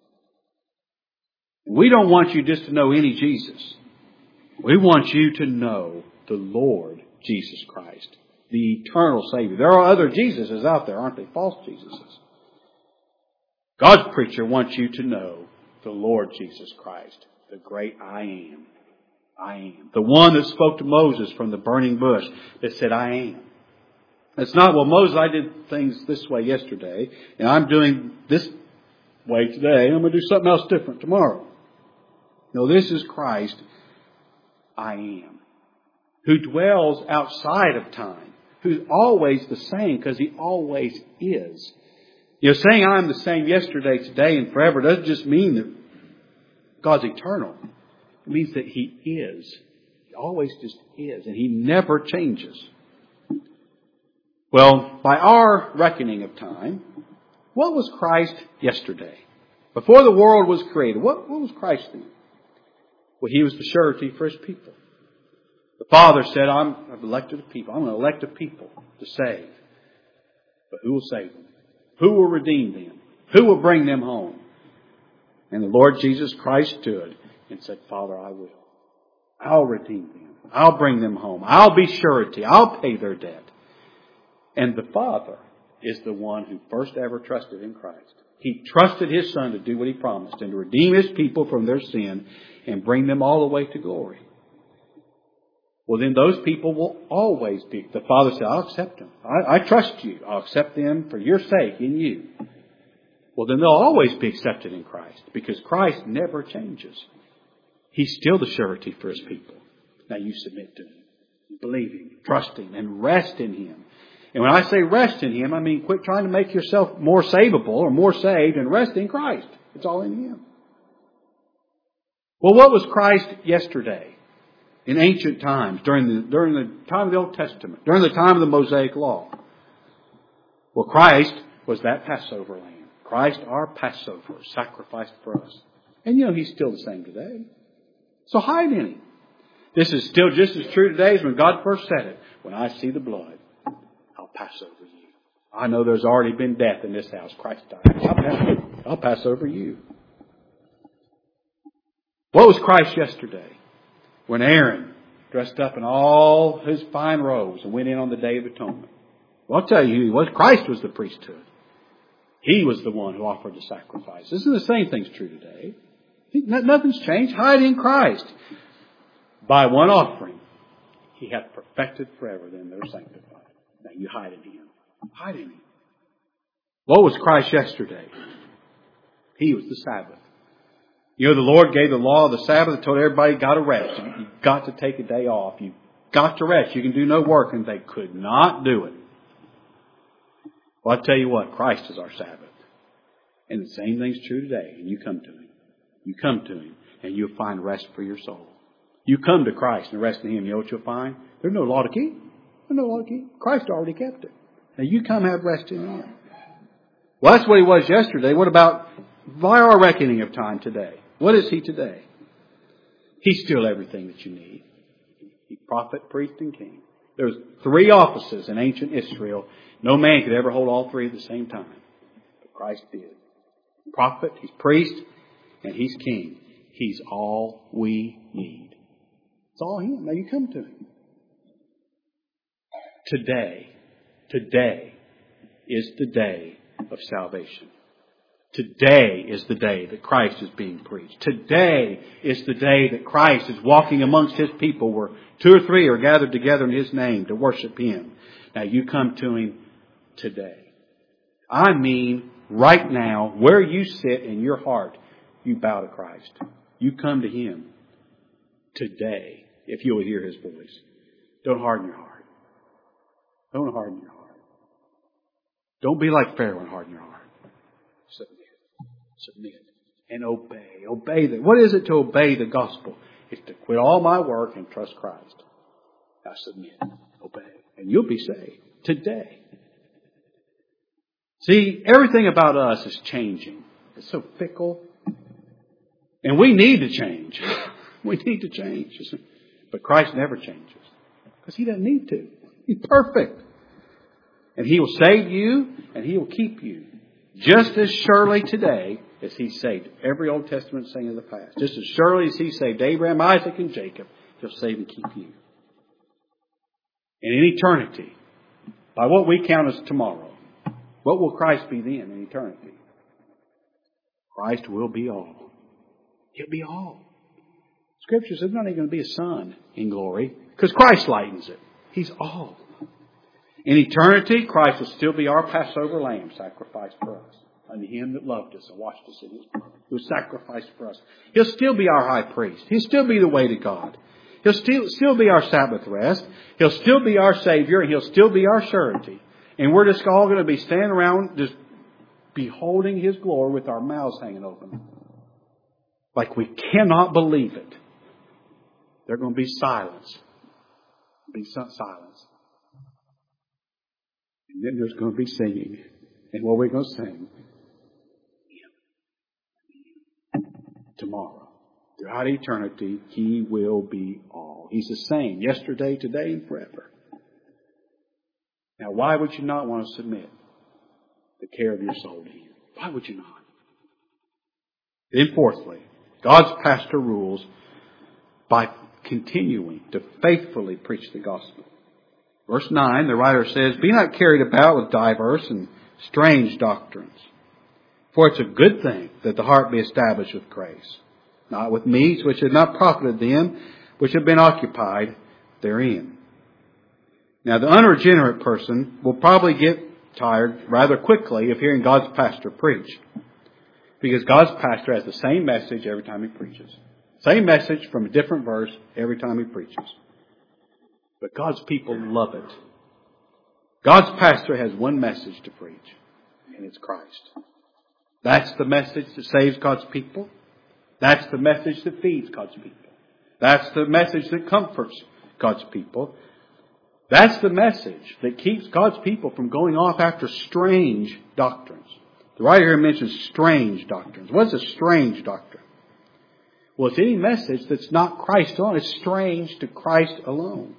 We don't want you just to know any Jesus. We want you to know the Lord Jesus Christ, the eternal Savior. There are other Jesuses out there, aren't they? False Jesuses. God's preacher wants you to know the Lord Jesus Christ, the great I am. I am. The one that spoke to Moses from the burning bush that said, I am. It's not, well, Moses, I did things this way yesterday, and I'm doing this way today, and I'm going to do something else different tomorrow. No, this is Christ, I am, who dwells outside of time, who's always the same because He always is. Saying I'm the same yesterday, today, and forever doesn't just mean that God's eternal. It means that He is. He always just is, and He never changes. Well, by our reckoning of time, what was Christ yesterday? Before the world was created, what was Christ then? Well, He was the surety for His people. The Father said, I've elected a people. I'm going to elect a people to save. But who will save them? Who will redeem them? Who will bring them home? And the Lord Jesus Christ stood and said, Father, I will. I'll redeem them. I'll bring them home. I'll be surety. I'll pay their debt. And the Father is the one who first ever trusted in Christ. He trusted His Son to do what He promised and to redeem His people from their sin and bring them all the way to glory. Well, then those people will always be. The Father said, I'll accept them. I trust you. I'll accept them for your sake in you. Well, then they'll always be accepted in Christ because Christ never changes. He's still the surety for His people. Now you submit to Him. You believe Him, trust Him, and rest in Him. And when I say rest in Him, I mean quit trying to make yourself more savable or more saved and rest in Christ. It's all in Him. Well, what was Christ yesterday? In ancient times, during the time of the Old Testament, during the time of the Mosaic Law. Well, Christ was that Passover lamb. Christ, our Passover, sacrificed for us. And He's still the same today. So hide in Him. This is still just as true today as when God first said it. When I see the blood, I'll pass over you. I know there's already been death in this house. Christ died. I'll pass over you. What was Christ yesterday? When Aaron dressed up in all his fine robes and went in on the Day of Atonement. Well, I'll tell you who He was. Christ was the priesthood. He was the one who offered the sacrifice. Isn't the same thing's true today? Nothing's changed. Hide in Christ. By one offering, He hath perfected forever them that are sanctified. Now you hide in Him. Hide in Him. What was Christ yesterday? He was the Sabbath. The Lord gave the law of the Sabbath and told everybody got to rest. You've got to take a day off. You've got to rest. You can do no work. And they could not do it. Well, I tell you what, Christ is our Sabbath. And the same thing's true today. And you come to Him. You come to Him and you'll find rest for your soul. You come to Christ and rest in Him. You know what you'll find? There's no law to keep. There's no law to keep. Christ already kept it. Now you come have rest in Him. Well, that's what He was yesterday. What about by our reckoning of time today? What is He today? He's still everything that you need. He's prophet, priest, and king. There's 3 offices in ancient Israel. No man could ever hold all 3 at the same time. But Christ did. Prophet, He's priest, and He's king. He's all we need. It's all Him. Now you come to Him. Today is the day of salvation. Today is the day that Christ is being preached. Today is the day that Christ is walking amongst His people where 2 or 3 are gathered together in His name to worship Him. Now you come to Him today. I mean right now, where you sit in your heart, you bow to Christ. You come to Him today if you will hear His voice. Don't harden your heart. Don't harden your heart. Don't be like Pharaoh and harden your heart. Submit, and obey. Obey that. What is it to obey the gospel? It's to quit all my work and trust Christ. Now submit, obey, and you'll be saved today. See, everything about us is changing. It's so fickle. And we need to change. We need to change. But Christ never changes. Because He doesn't need to. He's perfect. And He will save you and He will keep you. Just as surely today as He saved every Old Testament saint of the past. Just as surely as He saved Abraham, Isaac, and Jacob, He'll save and keep you. And in eternity, by what we count as tomorrow, what will Christ be then in eternity? Christ will be all. He'll be all. Scripture says there's not even going to be a son in glory because Christ lightens it. He's all. In eternity, Christ will still be our Passover lamb sacrificed for us. Unto Him that loved us and washed us in His blood, who was sacrificed for us. He'll still be our high priest. He'll still be the way to God. He'll still be our Sabbath rest. He'll still be our Savior, and He'll still be our surety. And we're just all going to be standing around just beholding His glory with our mouths hanging open. Like we cannot believe it. There's going to be silence. Silence. And then there's going to be singing. And what we're going to sing? Tomorrow. Throughout eternity, He will be all. He's the same yesterday, today, and forever. Now, why would you not want to submit the care of your soul to Him? Why would you not? Then fourthly, God's pastor rules by continuing to faithfully preach the gospel. Verse 9, the writer says, "Be not carried about with diverse and strange doctrines. For it's a good thing that the heart be established with grace, not with meats which have not profited them which have been occupied therein." Now, the unregenerate person will probably get tired rather quickly of hearing God's pastor preach. Because God's pastor has the same message every time he preaches. Same message from a different verse every time he preaches. But God's people love it. God's pastor has one message to preach, and it's Christ. That's the message that saves God's people. That's the message that feeds God's people. That's the message that comforts God's people. That's the message that keeps God's people from going off after strange doctrines. The writer here mentions strange doctrines. What's a strange doctrine? Well, it's any message that's not Christ alone. It's strange to Christ alone.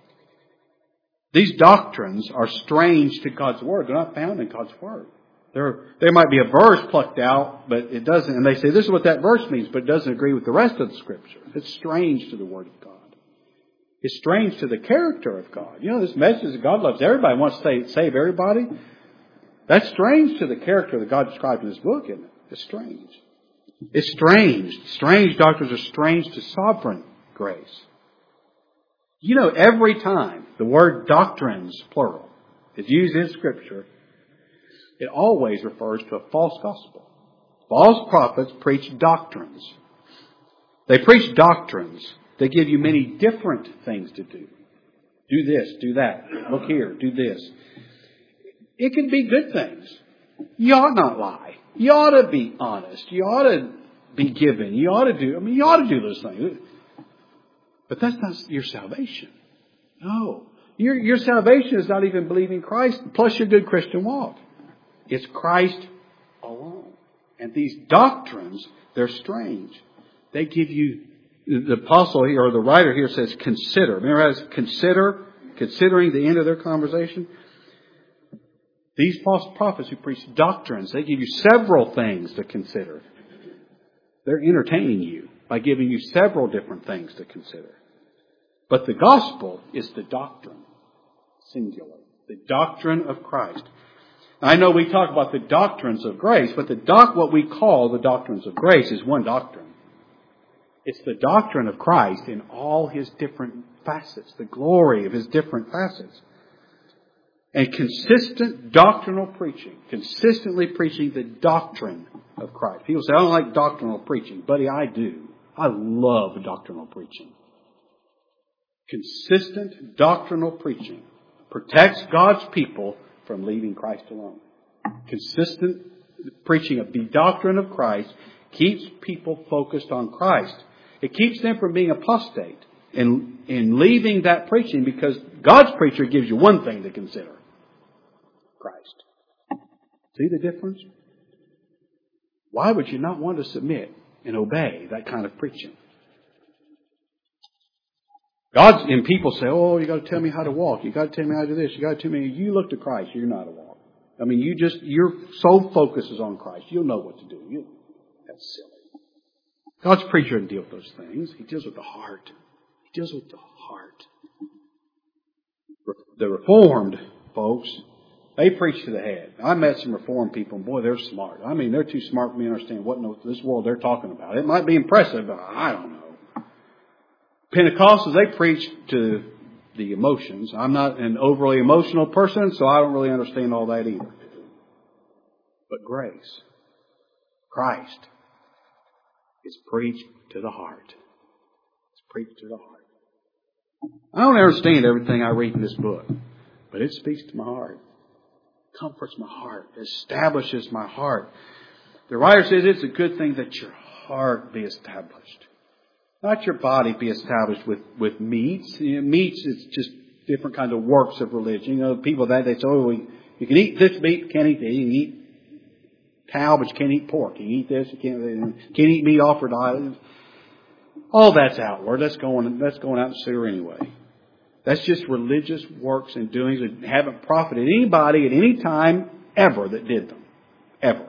These doctrines are strange to God's Word. They're not found in God's Word. There might be a verse plucked out, but it doesn't. And they say, this is what that verse means, but it doesn't agree with the rest of the Scripture. It's strange to the Word of God. It's strange to the character of God. You know, this message that God loves everybody, wants to save everybody. That's strange to the character that God described in this book, isn't it? It's strange. It's strange. Strange doctrines are strange to sovereign grace. You know, every time the word doctrines, plural, is used in Scripture, it always refers to a false gospel. False prophets preach doctrines. They preach doctrines. They give you many different things to do. Do this, do that. Look here, do this. It can be good things. You ought not lie. You ought to be honest. You ought to be giving. You ought to do those things. But that's not your salvation. No. Your salvation is not even believing Christ plus your good Christian walk. It's Christ alone. And these doctrines, they're strange. They give you, the apostle here, or the writer here says consider. Remember how it's considering the end of their conversation? These false prophets who preach doctrines, they give you several things to consider. They're entertaining you by giving you several different things to consider. But the gospel is the doctrine, singular. The doctrine of Christ. I know we talk about the doctrines of grace, but what we call the doctrines of grace is one doctrine. It's the doctrine of Christ in all His different facets, the glory of His different facets. And consistent doctrinal preaching, consistently preaching the doctrine of Christ. People say, I don't like doctrinal preaching. Buddy, I do. I love doctrinal preaching. Consistent doctrinal preaching protects God's people from leaving Christ alone. Consistent preaching of the doctrine of Christ keeps people focused on Christ. It keeps them from being apostate and leaving that preaching, because God's preacher gives you one thing to consider: Christ. See the difference? Why would you not want to submit and obey that kind of preaching? And people say, oh, you got to tell me how to walk. You got to tell me how to do this. You got to tell me. You look to Christ. You're not a walk. I mean, your sole focus is on Christ. You'll know what to do. That's silly. God's preacher doesn't deal with those things. He deals with the heart. He deals with the heart. The Reformed folks, they preach to the head. I met some Reformed people, and boy, they're smart. I mean, they're too smart for me to understand what in this world they're talking about. It might be impressive, but I don't know. Pentecostals, they preach to the emotions. I'm not an overly emotional person, so I don't really understand all that either. But grace, Christ, is preached to the heart. It's preached to the heart. I don't understand everything I read in this book, but it speaks to my heart. Comforts my heart. Establishes my heart. The writer says it's a good thing that your heart be established. Not your body be established with meats. Meats is just different kinds of works of religion. People that they say, oh, you can eat this meat, you can't eat that. You can eat cow, but you can't eat pork. You can eat this, you can't eat meat offered to idols. All that's outward. That's going out in the sewer anyway. That's just religious works and doings that haven't profited anybody at any time ever that did them. Ever.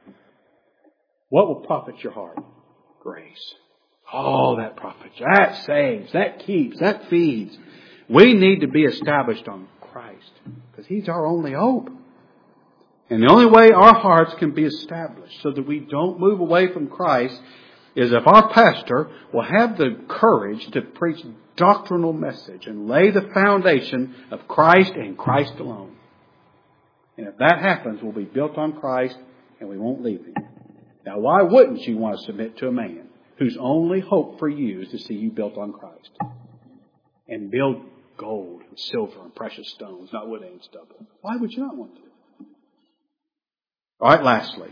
What will profit your heart? Grace. Oh, that profits. That saves. That keeps. That feeds. We need to be established on Christ, because He's our only hope. And the only way our hearts can be established so that we don't move away from Christ is if our pastor will have the courage to preach doctrinal message and lay the foundation of Christ and Christ alone. And if that happens, we'll be built on Christ and we won't leave Him. Now, why wouldn't you want to submit to a man whose only hope for you is to see you built on Christ and build gold and silver and precious stones, not wood and stubble? Why would you not want to? All right, lastly.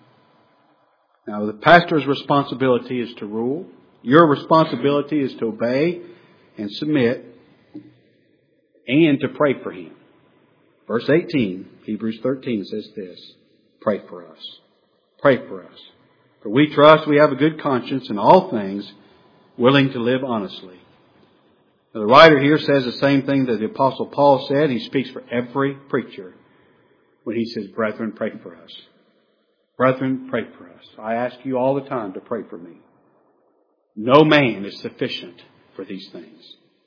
Now, the pastor's responsibility is to rule. Your responsibility is to obey and submit and to pray for him. Verse 18, Hebrews 13 says this: pray for us. Pray for us. For we trust we have a good conscience in all things, willing to live honestly. Now, the writer here says the same thing that the Apostle Paul said. He speaks for every preacher when he says, brethren, pray for us. Brethren, pray for us. I ask you all the time to pray for me. No man is sufficient for these things.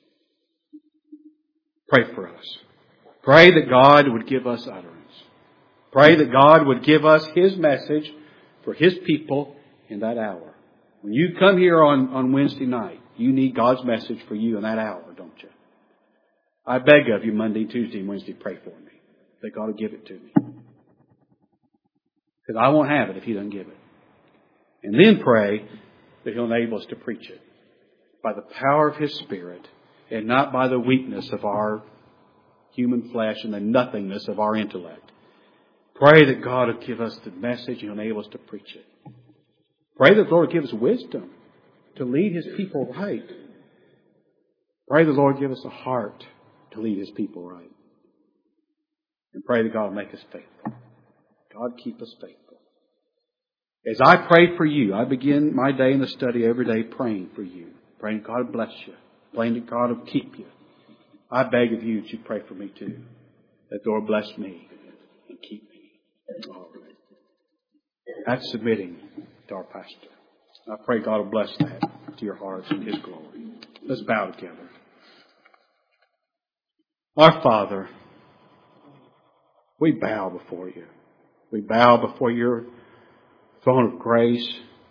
Pray for us. Pray that God would give us utterance. Pray that God would give us His message for His people in that hour. When you come here on Wednesday night, you need God's message for you in that hour, don't you? I beg of you, Monday, Tuesday, and Wednesday, pray for me. That God will give it to me. Because I won't have it if He doesn't give it. And then pray that He'll enable us to preach it by the power of His Spirit and not by the weakness of our human flesh and the nothingness of our intellect. Pray that God will give us the message and enable us to preach it. Pray that the Lord give us wisdom to lead His people right. Pray the Lord give us a heart to lead His people right. And pray that God will make us faithful. God keep us faithful. As I pray for you, I begin my day in the study every day praying for you. Praying God bless you. Praying that God will keep you. I beg of you that you pray for me too. That the Lord bless me and keep me. All right. That's submitting to our pastor. I pray God will bless that to your hearts in His glory. Let's bow together. Our Father, we bow before you. We bow before your throne of grace.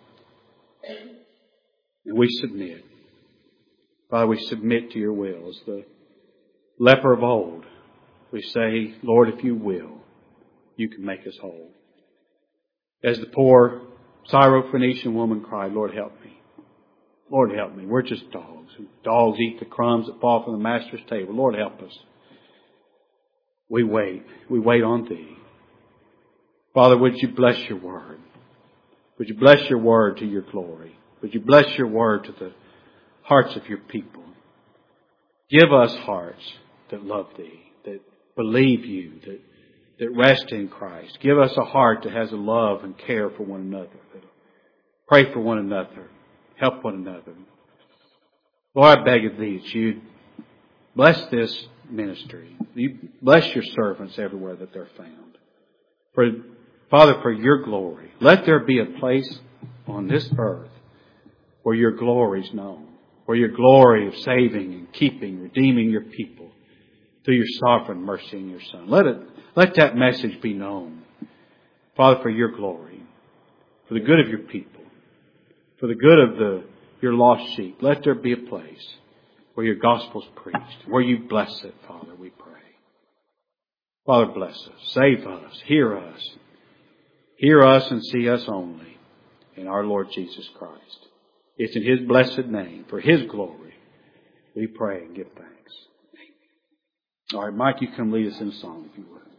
And we submit. Father, we submit to your will. As the leper of old, we say, Lord, if you will, you can make us whole. As the poor Syrophoenician woman cried, Lord, help me. Lord, help me. We're just dogs. Dogs eat the crumbs that fall from the master's table. Lord, help us. We wait. We wait on Thee. Father, would you bless your word? Would you bless your word to your glory? Would you bless your word to the hearts of your people? Give us hearts that love thee, that believe you, that rest in Christ. Give us a heart that has a love and care for one another, that pray for one another, help one another. Lord, I beg of thee that you'd bless this ministry. You bless your servants everywhere that they're found. Father, for your glory, let there be a place on this earth where your glory is known, where your glory of saving and keeping, redeeming your people through your sovereign mercy in your Son. Let that message be known. Father, for your glory, for the good of your people, for the good of your lost sheep, let there be a place where your gospel's preached, where you bless it, Father, we pray. Father, bless us, save us, hear us. Hear us and see us only in our Lord Jesus Christ. It's in His blessed name, for His glory, we pray and give thanks. All right, Mike, you come lead us in a song, if you would.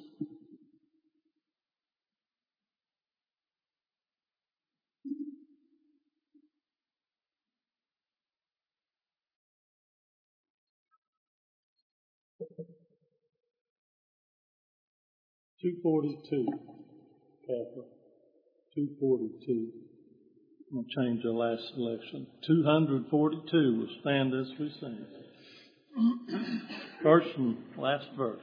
$242, Papa. 242. I'm going to change the last selection. 242 will stand as we sing. First and last verse.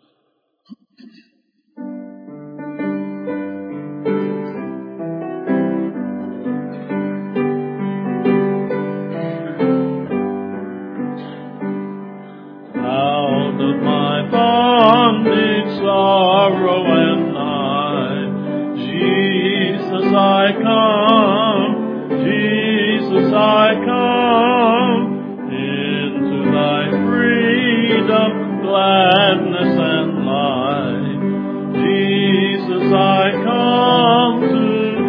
Out of my bondage, sorrow and night, Jesus I come, Jesus I come, into thy freedom, gladness and light. Jesus I come to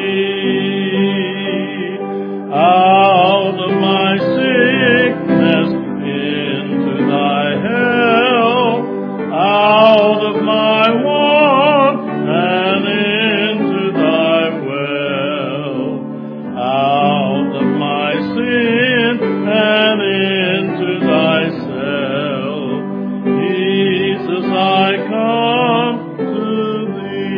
thee, out of my sickness, into thy help, out of my want and into thy well, out of my sin and into thyself. Jesus, I come to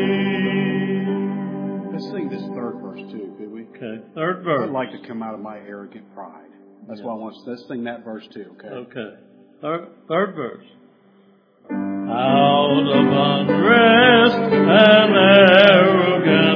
thee. Let's sing this third verse too, could we? Okay, third verse. I'd like to come out of my arrogant pride. That's why I want us. Let's sing that verse too, okay? Okay. Third verse. Out of unrest and arrogance,